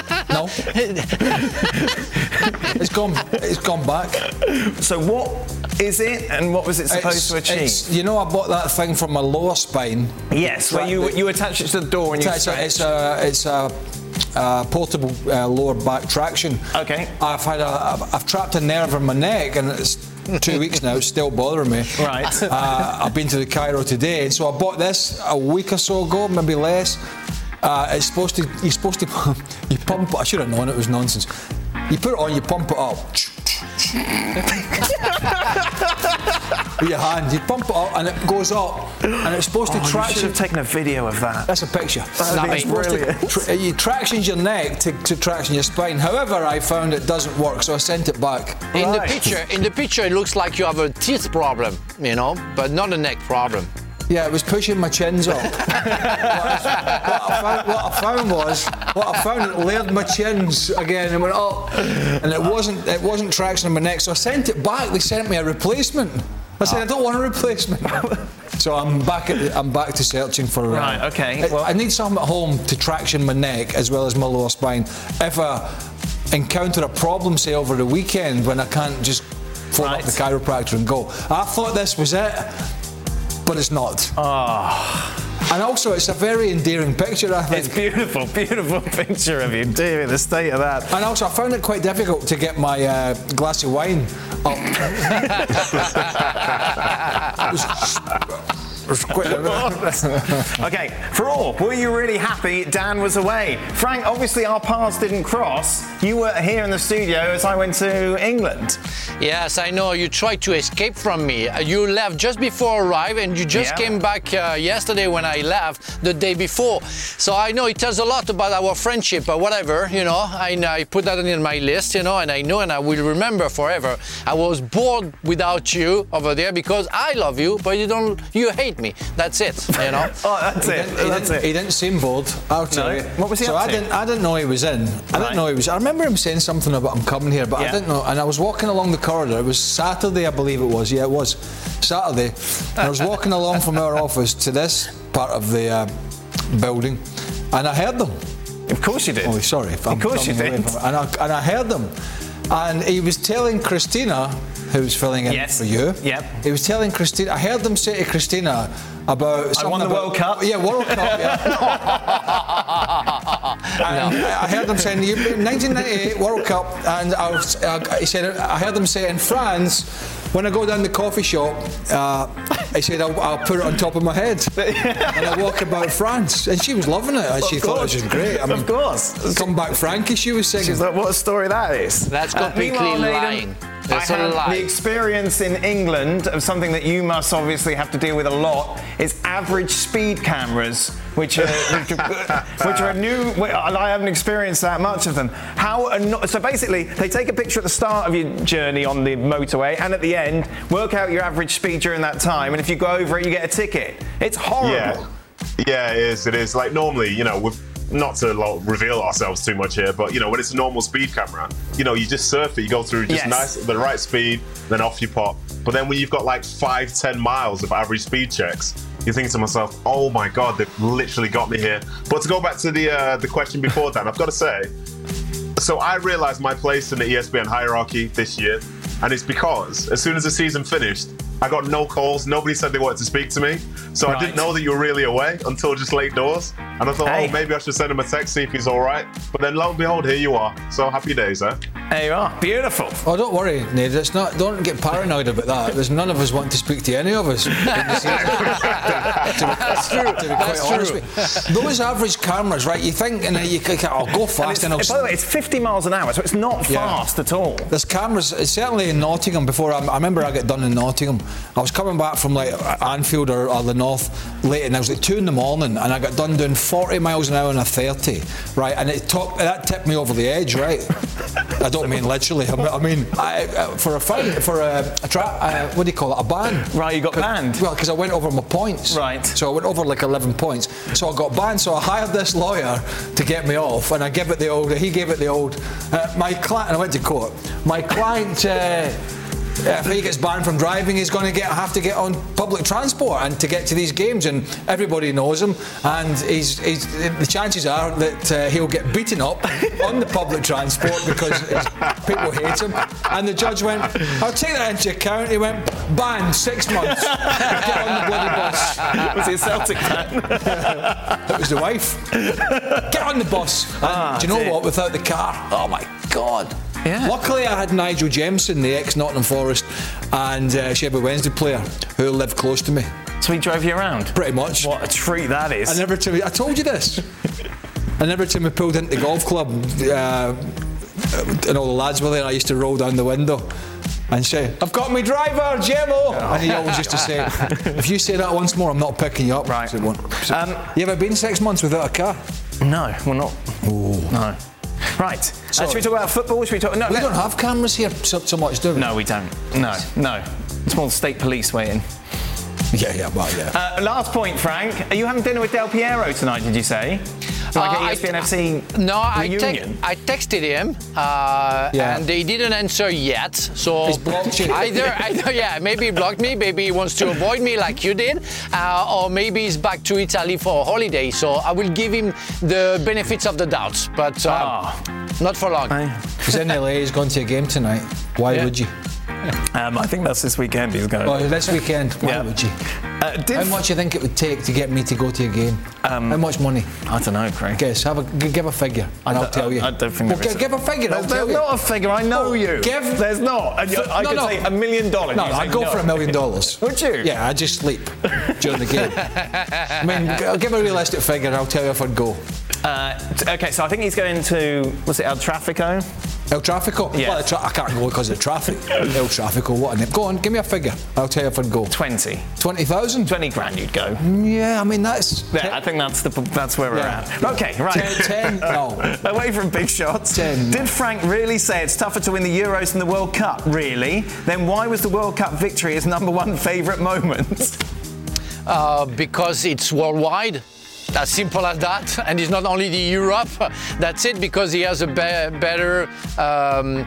No. It's gone. It's gone back. So what is it? And what was it supposed It's- to achieve? it's- you know, I bought that thing for my lower spine. Yes, where you you attach it to the door and you It's a, stretch. it's a, it's a uh, portable uh, lower back traction. Okay. I've had a, I've, I've trapped a nerve in my neck, and it's two weeks now. It's still bothering me. Right. Uh, I've been to the Cairo today, so I bought this a week or so ago, maybe less. Uh, it's supposed to. You're supposed to. You pump it. I should have known it was nonsense. You put it on. You pump it up. With your hand, you pump it up and it goes up, and it's supposed Oh, to you traction. should have taken a video of that. That's a picture. That'd be It's supposed to brilliant. tra- it tractions your neck to, to traction your spine. However, I found it doesn't work, so I sent it back. In the Right. picture, in the picture, it looks like you have a teeth problem, you know, but not a neck problem. Yeah, it was pushing my chins up. what, I found, what I found was, what I found, it layered my chins again and went up, and it wasn't, it wasn't traction in my neck. So I sent it back. They sent me a replacement. I said I don't want a replacement. So I'm back at the, I'm back to searching for. Uh, Right, okay, I, well- I need something at home to traction my neck as well as my lower spine. If I encounter a problem, say over the weekend when I can't just phone Right. up the chiropractor and go, I thought this was it. But it's not. Oh. And also, it's a very endearing picture, I think. It's beautiful, beautiful picture of you. Dear, the state of that. And also, I found it quite difficult to get my uh, glass of wine up. it was, it was quite Okay, for all, were you really happy Dan was away? Frank, obviously our paths didn't cross. You were here in the studio as I went to England. Yes, I know. You tried to escape from me. Uh, You left just before I arrived, and you just Yeah. came back uh, yesterday when I left the day before. So I know it tells a lot about our friendship, but whatever, you know. I, I put that in my list, you know, and I know and I will remember forever. I was bored without you over there because I love you, but you don't. You hate me. That's it, you know. Oh, that's He it. didn't, he, That's didn't, it. he didn't seem bored. I'll tell No? you. What was he so up I to? didn't. I didn't know he was in. I Right. didn't know he was. I remember him saying something about I'm coming here, but Yeah. I didn't know. And I was walking along the corridor. It was Saturday, I believe it was. Yeah, it was Saturday. And I was walking along from our office to this part of the uh, building, and I heard them. Of course you did. Oh, sorry. If I'm Of course you coming away did. from it. And I, and I heard them. And he was telling Christina, who was filling in Yes. for you. Yep. He was telling Christina. I heard them say to Christina about. I something won the about- World Cup. Yeah, World Cup. Yeah. And I heard them saying "You- nineteen ninety-eight World Cup, and I was, uh, he said I heard them say in France. When I go down the coffee shop, uh, he said I'll, I'll put it on top of my head, and I walk about France, and she was loving it. And she thought it was great. I mean, Of course. Come back, Frankie. She was singing. She's like, what a story that is. That's Uh, completely meanwhile, Nathan, lying. That's I a have lie. the experience in England of something that you must obviously have to deal with a lot is average speed cameras, which are which are, which are a new. I haven't experienced that much of them. How anno- so basically they take a picture at the start of your journey on the motorway and at the end work out your average speed during that time, and if you go over it, you get a ticket. It's horrible. Yeah, yeah, it is. It is. Like normally, you know, with not to like, reveal ourselves too much here, but you know, when it's a normal speed camera, you know, you just surf it. You go through just Yes. nice, the right speed, then off you pop. But then when you've got like five, ten miles of average speed checks, you think to myself, "Oh my God, they've literally got me here." But to go back to the uh, the question before, Dan, I've got to say, so I realised my place in the E S P N hierarchy this year, and it's because as soon as the season finished, I got no calls. Nobody said they wanted to speak to me. So I didn't Right. know that you were really away until just late doors. And I thought, Hey. oh, maybe I should send him a text, see if he's all right. But then lo and behold, here you are. So happy days, eh? There you are. Beautiful. Oh, don't worry, Nate. It's not. Don't get paranoid about that. There's none of us want to speak to any of us. That's true. That's true. Those average cameras, right? You think, and you can, I'll go And fast, it's, and, I'll. by the way, it's fifty miles an hour, so it's not Yeah. fast at all. There's cameras, certainly in Nottingham. Before I, I remember, I got done in Nottingham. I was coming back from like Anfield or, or the North late, and I was like two in the morning, and I got done doing forty miles an hour and a thirty, right? And it took that tipped me over the edge, right? I don't mean literally. I mean, I mean I, uh, for a fine, for a, a tra- uh, what do you call it? A ban. Right, you got banned. Well, because I went over my points. Right. So I went over like eleven points. So I got banned. So I hired this lawyer to get me off, and I gave it the old. He gave it the old. Uh, my client. And I went to court. My client. Uh, If he gets banned from driving, he's going to get have to get on public transport and to get to these games, and everybody knows him. And he's, he's the chances are that uh, he'll get beaten up on the public transport because people hate him. And the judge went, "I'll take that into account." He went, "Banned six months. Get on the bloody bus." Was he a Celtic fan? It was the wife. Get on the bus. And Ah, do you know dear. what? Without the car, oh my God. Yeah. Luckily, I had Nigel Jameson, the ex-Nottingham Forest and uh, Sheffield Wednesday player, who lived close to me. So he drove you around? Pretty much. What a treat that is. And every time I told you this. And every time we pulled into the golf club, uh, and all the lads were there, I used to roll down the window and say, "I've got my driver, Jemo!" And he always used to say, "If you say that once more, I'm not picking you up." Right. So, um, you ever been six months without a car? No, we're not. Oh. No. Right. Uh, should we talk about football? Should we talk? No, we no. don't have cameras here so, so much, do we? No, we don't. No, no. It's more the state police waiting. Yeah, yeah, well, yeah. Uh, last point, Frank. Are you having dinner with Del Piero tonight, did you say? Like Uh, a E S P N I- F C No, I, reunion? te- I texted him, uh, Yeah. and he didn't answer yet. So He's blocked you. either, either, yeah, maybe he blocked me, maybe he wants to avoid me like you did, uh, or maybe he's back to Italy for a holiday. So I will give him the benefits of the doubt, but uh, Ah. not for long. He's in L A, he's going to a game tonight. Why Yeah. would you? Um, I think that's this weekend he's going. Oh, this weekend, why Yeah. would you? Uh, did How much do you think it would take to get me to go to a game? Um, How much money? I don't know, Craig. Guess, have a, g- give a figure, and I'll don't- tell you. I don't think well, there is g- a- give a figure, I'll There's, tell there's you. not a figure. I know Oh, you. give- There's not. And you- I No, could no. say a million dollars. No, You I'd say go no. for a million dollars. Would you? Yeah, I'd just sleep during the game. I mean, g- I'll give a realistic figure, and I'll tell you if I'd go. Uh, t- okay, so I think he's going to, what's it, El Trafico? El Trafico? Yeah. Well, the tra- I can't go because of the traffic. El Trafico, what a name. Go on, give me a figure. I'll tell you if I'd go. twenty. twenty thousand? twenty grand you'd go. Yeah, I mean, that's... Yeah, I think that's the that's where we're Yeah. at. Okay, right. ten, ten, no. Away from big shots. ten. Did Frank really say it's tougher to win the Euros than the World Cup? Really? Then why was the World Cup victory his number one favourite moment? Uh, because it's worldwide. As simple as that, and it's not only the Europe. That's it, because he has a be- better, um,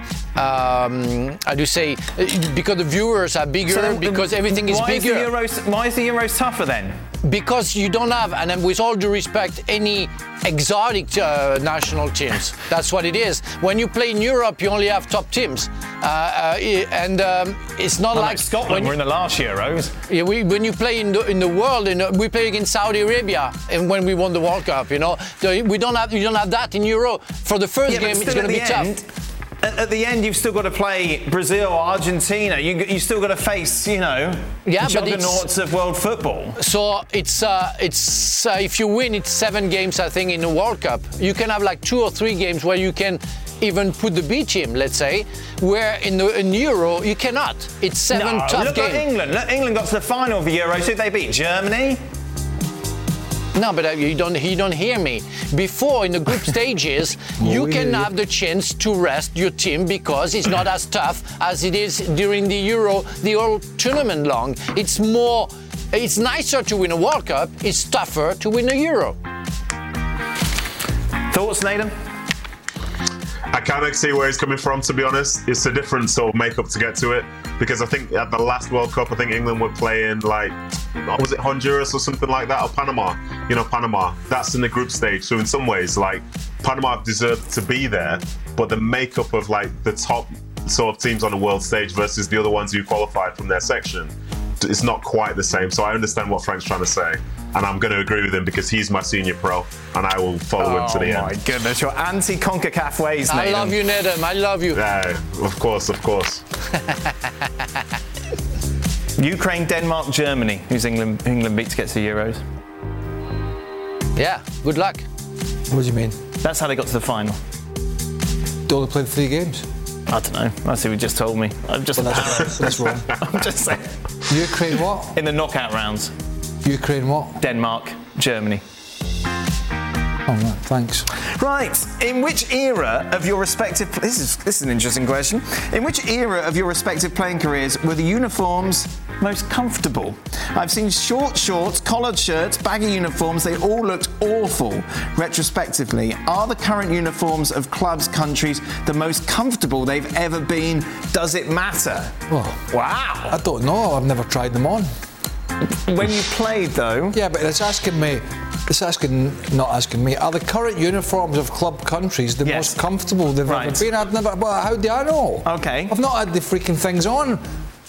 um, how do you say? Because the viewers are bigger, So then, because everything is why bigger. Is the Euros, why is the Euros tougher then? Because you don't have, and then with all due respect, any exotic uh, national teams. That's what it is. When you play in Europe, you only have top teams, uh, uh, and um, it's not Well, like like Scotland when were you- in the last Euros. Yeah, we, when you play in the in the world, in the, we play against Saudi Arabia, and when we won the World Cup, you know, so we don't have you don't have that in Euro. For the first Yeah, but game, it's still going to at be the tough. end, At, at the end, you've still got to play Brazil, Argentina. You you still got to face, you know, Yeah, the but it's- juggernauts of world football. So it's uh, it's uh, if you win, it's seven games, I think, in the World Cup. You can have like two or three games where you can even put the B team, let's say, where in the in Euro you cannot. It's seven no, tough look games. at England. Look, England got to the final of the Euros. Who did they beat? Germany. No, but uh, you don't you don't hear me. Before, in the group stages, you Oh, can yeah. have the chance to rest your team because it's not as tough as it is during the Euro, the whole tournament long. It's more, it's nicer to win a World Cup. It's tougher to win a Euro. Thoughts, Nathan? I kind of see where he's coming from, to be honest. It's a different sort of makeup to get to it. Because I think at the last World Cup, I think England were playing like, was it Honduras or something like that? Or Panama? You know, Panama. That's in the group stage. So in some ways, like, Panama deserved to be there. But the makeup of like the top sort of teams on the world stage versus the other ones who qualified from their section, it's not quite the same. So I understand what Frank's trying to say. And I'm going to agree with him because he's my senior pro and I will follow him to the Oh my end. goodness, your anti-CONCACAF ways, I Nathan. love you, Nedum. I love you. Yeah, of course, of course. Ukraine, Denmark, Germany. Who's England? England beat to get to the Euros. Yeah, good luck. What do you mean? That's how they got to the final. They only played three games. I don't know. That's who you just told me. I'm just. Well, that's, that's wrong. I'm just saying. Ukraine what? In the knockout rounds, Ukraine what? Denmark, Germany. Oh, right. Thanks. Right. In which era of your respective... This is, this is an interesting question. In which era of your respective playing careers were the uniforms most comfortable? I've seen short shorts, collared shirts, baggy uniforms. They all looked awful retrospectively. Are the current uniforms of clubs, countries the most comfortable they've ever been? Does it matter? Oh, wow. I don't know. I've never tried them on. When you played, though... Yeah, but it's asking me... It's asking, not asking me, are the current uniforms of club countries the Yes. most comfortable they've Right. ever been? I've never... Well, how do I know? Okay. I've not had the freaking things on.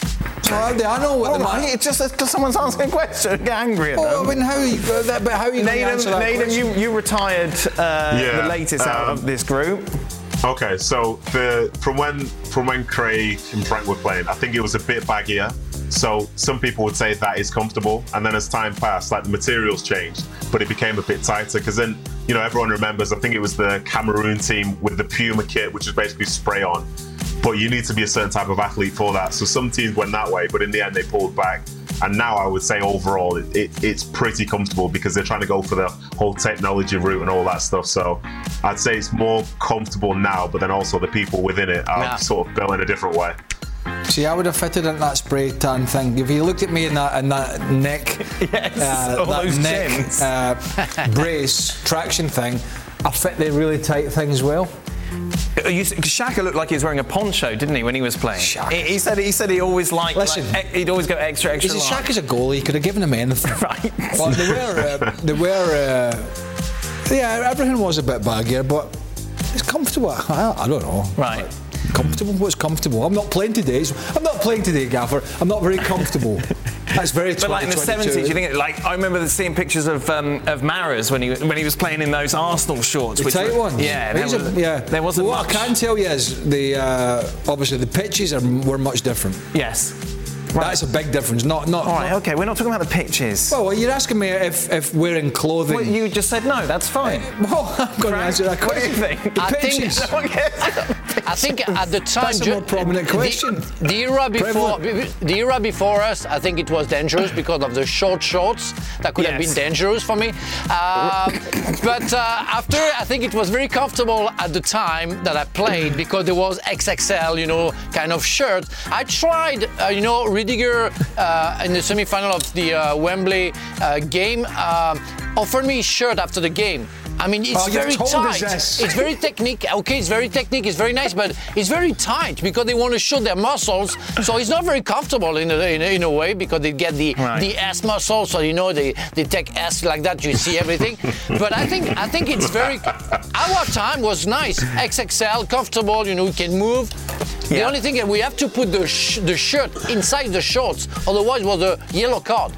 So how do I know what All the... right, it's just because someone's asking a question. Get angry at Oh, them. I mean, how are you, uh, but how are you going to answer that Naden, question? you, you retired uh, Yeah, the latest out um, of this group. Okay, so the from when from when Craig and Frank were playing, I think it was a bit baggier. So some people would say that is comfortable, and then as time passed, like the materials changed, but it became a bit tighter because then, you know, everyone remembers. I think it was the Cameroon team with the Puma kit, which is basically spray on. But you need to be a certain type of athlete for that. So some teams went that way, but in the end they pulled back. And now I would say overall it, it, it's pretty comfortable because they're trying to go for the whole technology route and all that stuff. So I'd say it's more comfortable now, but then also the people within it are Yeah. sort of built in a different way. See, I would have fitted in that spray tan thing. If you looked at me in that in that neck, Yes, uh, all that those neck chins. uh, brace traction thing, I fit the really tight things well. You, Shaka looked like he was wearing a poncho, didn't he, when he was playing? Shaka. He, he said he said he always liked. Listen, like, he'd always go extra, extra. He's a large. Shaq as a goalie. He could have given him anything. Right. Well, they were, uh, they were, uh, yeah, everything was a bit baggier, but it's comfortable. I, I don't know. Right. Comfortable? What's comfortable? I'm not playing today. So I'm not playing today, Gaffer. I'm not very comfortable. That's very. But like in the seventies, you think like I remember seeing pictures of um, of Mahrez when he when he was playing in those Arsenal shorts, The which tight were, ones. Yeah, there These are- was, yeah. There wasn't What much. I can tell you is the uh, obviously the pitches are were much different. Yes. That's a big difference. Not not. All right. not- Okay. We're not talking about the pitches. Well, you're asking me if if wearing clothing. Well, you just said no. That's fine. Well, I'm going to answer that What do you question. think? The I think- pitches. I think at the time, That's a more prominent the- question. The, era before, the era before us, I think it was dangerous because of the short shorts. That could have Yes. been dangerous for me. Um, but uh, after, I think it was very comfortable at the time that I played because there was X X L, you know, kind of shirt. I tried, uh, you know, Rudiger uh, in the semi-final of the uh, Wembley uh, game um, offered me a shirt after the game. I mean, it's Oh, you've very told us tight. this. It's very technique. Okay, it's very technique. It's very nice, but it's very tight because they want to show their muscles. So it's not very comfortable in a, in a, in a way because they get the Right. the S muscle. So you know they, they take S like that. You see everything. But I think I think it's very. Our time was nice. X X L, comfortable. You know, we can move. The Yeah. only thing is we have to put the sh- the shirt inside the shorts. Otherwise, it was a yellow card.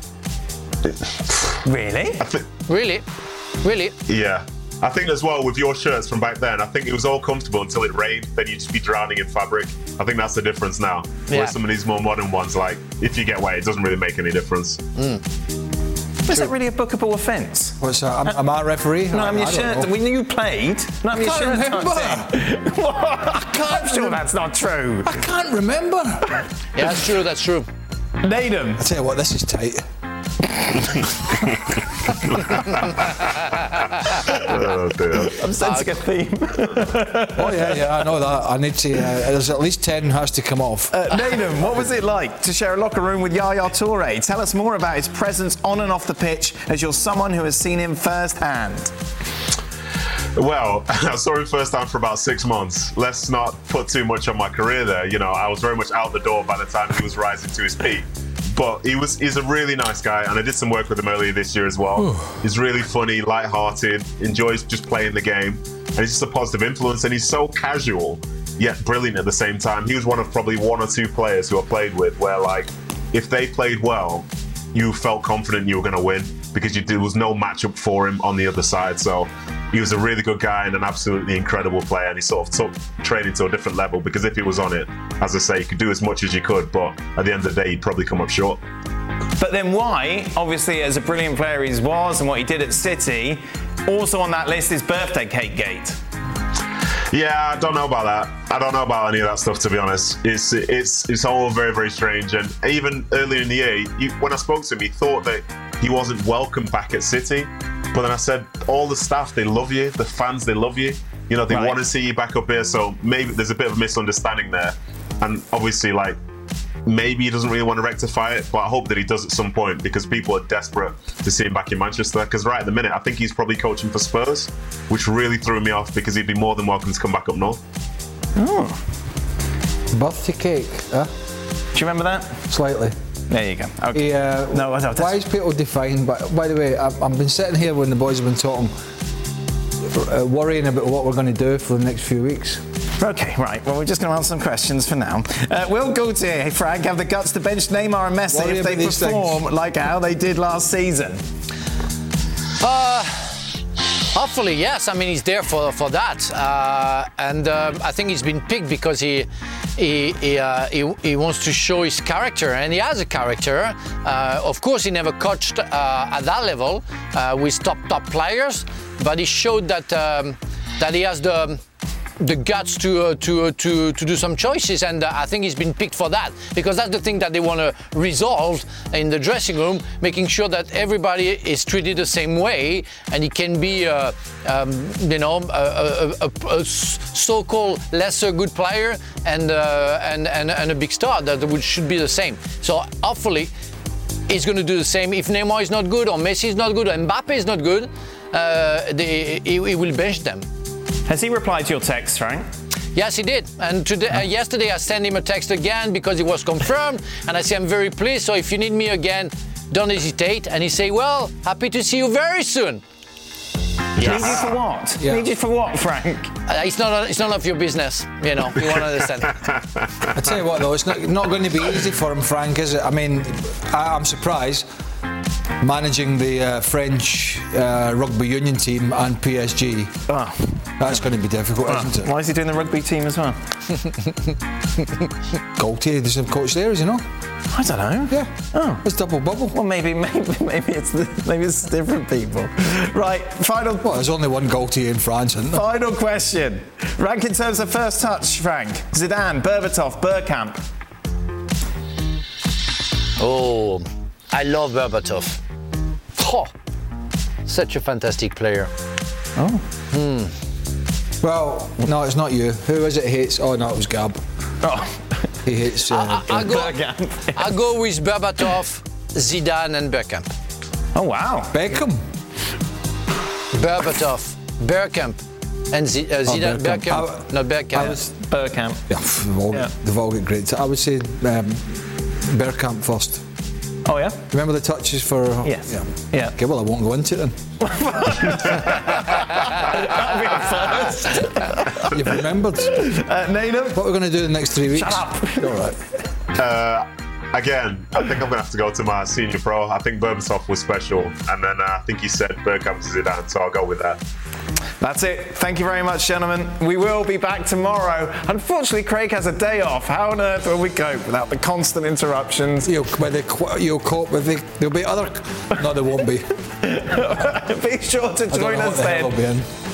Really? I think, Really, really. yeah. I think as well with your shirts from back then, I think it was all comfortable until it rained. Then you'd just be drowning in fabric. I think that's the difference now. Yeah. Whereas some of these more modern ones, like if you get wet, it doesn't really make any difference. Was that really a bookable offence? What's that? Am, am I a referee? No, I'm your I don't shirt. know. When you played, no, I'm your can't shirt remember. tucked in. I can't I'm sure remember. that's not true. I can't remember. Yeah, that's true. That's true. Naden. I tell you what, this is tight. Oh dear. I'm sensing a theme. Oh yeah, yeah, I know that. I need to. Uh, there's at least ten has to come off. Uh, Naden, what was it like to share a locker room with Yaya Toure? Tell us more about his presence on and off the pitch, as you're someone who has seen him firsthand. Well, I saw him first time for about six months. Let's not put too much on my career there. You know, I was very much out the door by the time he was rising to his peak. But he was he's a really nice guy, and I did some work with him earlier this year as well. He's really funny, light-hearted, enjoys just playing the game, and he's just a positive influence, and he's so casual, yet brilliant at the same time. He was one of probably one or two players who I played with where, like, if they played well, you felt confident you were going to win because you, there was no matchup for him on the other side. So he was a really good guy and an absolutely incredible player, and he sort of took training to a different level because if he was on it, as I say, you could do as much as you could, but at the end of the day, he'd probably come up short. But then why, obviously, as a brilliant player he was and what he did at City, also on that list is birthday cake gate. Yeah, I don't know about that. I don't know about any of that stuff, to be honest. It's it's it's all very, very strange. And even earlier in the year, he, when I spoke to him, he thought that he wasn't welcome back at City. But then I said, all the staff, they love you. The fans, they love you. You know, they Right. want to see you back up here. So maybe there's a bit of a misunderstanding there. And obviously, like, maybe he doesn't really want to rectify it, but I hope that he does at some point because people are desperate to see him back in Manchester. Because right at the minute, I think he's probably coaching for Spurs, which really threw me off because he'd be more than welcome to come back up north. Oh. Birthday cake, huh? Do you remember that? Slightly. There you go. Okay. He, uh, no, I don't. Why is people define? But by the way, I've, I've been sitting here when the boys have been talking, uh, worrying about what we're going to do for the next few weeks. Okay, right. Well, we're just going to answer some questions for now. Uh, will Gaultier, hey Frank, have the guts to bench Neymar and Messi Worry if they about these perform things. like how they did last season? Uh, hopefully, yes. I mean, he's there for for that, uh, and uh, I think he's been picked because he he he, uh, he he wants to show his character, and he has a character. Uh, of course, he never coached uh, at that level uh, with top top players, but he showed that um, that he has the. the guts to uh, to uh, to to do some choices, and uh, I think he's been picked for that because that's the thing that they want to resolve in the dressing room, making sure that everybody is treated the same way, and he can be, uh, um, you know, a, a, a, a so-called lesser good player and uh, and, and and a big star that would should be the same. So hopefully, he's going to do the same. If Neymar is not good, or Messi is not good, or Mbappe is not good, uh, they, he, he will bench them. Has he replied to your text, Frank? Yes, he did. And today, uh, yesterday I sent him a text again because it was confirmed. And I say, I'm very pleased. So if you need me again, don't hesitate. And he say, well, happy to see you very soon. Yes. Need you for what? Yeah. Need you for what, Frank? Uh, it's not. It's none of your business. You know. You won't understand. I tell you what, though, it's not, not going to be easy for him, Frank, is it? I mean, I, I'm surprised. Managing the uh, French uh, rugby union team and P S G. Oh. That's going to be difficult, oh. isn't it? Why is he doing the rugby team as well? Gaultier doesn't have coach there, is he not? I don't know. Yeah. Oh. It's double bubble. Well, maybe, maybe, maybe it's the, maybe it's different people. Right. Final. Well, there's only one Gaultier in France, isn't there? Final question. Rank in terms of first touch, Frank. Zidane, Berbatov, Bergkamp. Oh, I love Berbatov. Oh, such a fantastic player. Oh. Hmm. Well, no, it's not you. Who is it hates? Oh, no, it was Gab. Oh. He hates uh, I, I, I go, I go with Berbatov, Zidane and Bergkamp. Oh, wow. Beckham. Berbatov, Bergkamp and Z, uh, Zidane, oh, Bergkamp. Bergkamp. I, no, Bergkamp. I was Bergkamp. Yeah, they've all, yeah. They've all got great. I would say um, Bergkamp first. Oh, yeah? Remember the touches for... Yes. Yeah. yeah. Okay, well, I won't go into it then. That'll be a first. You've remembered. Uh, Nader? What we're going to do in the next three weeks? Shut up. All right. Uh, again, I think I'm going to have to go to my senior pro. I think Berbatov was special. And then uh, I think he said Bergkamp to Zidane, so I'll go with that. That's it. Thank you very much, gentlemen. We will be back tomorrow. Unfortunately, Craig has a day off. How on earth will we cope without the constant interruptions? You'll, you'll cope with the... There'll be other... No, there won't be. Be sure to join us then.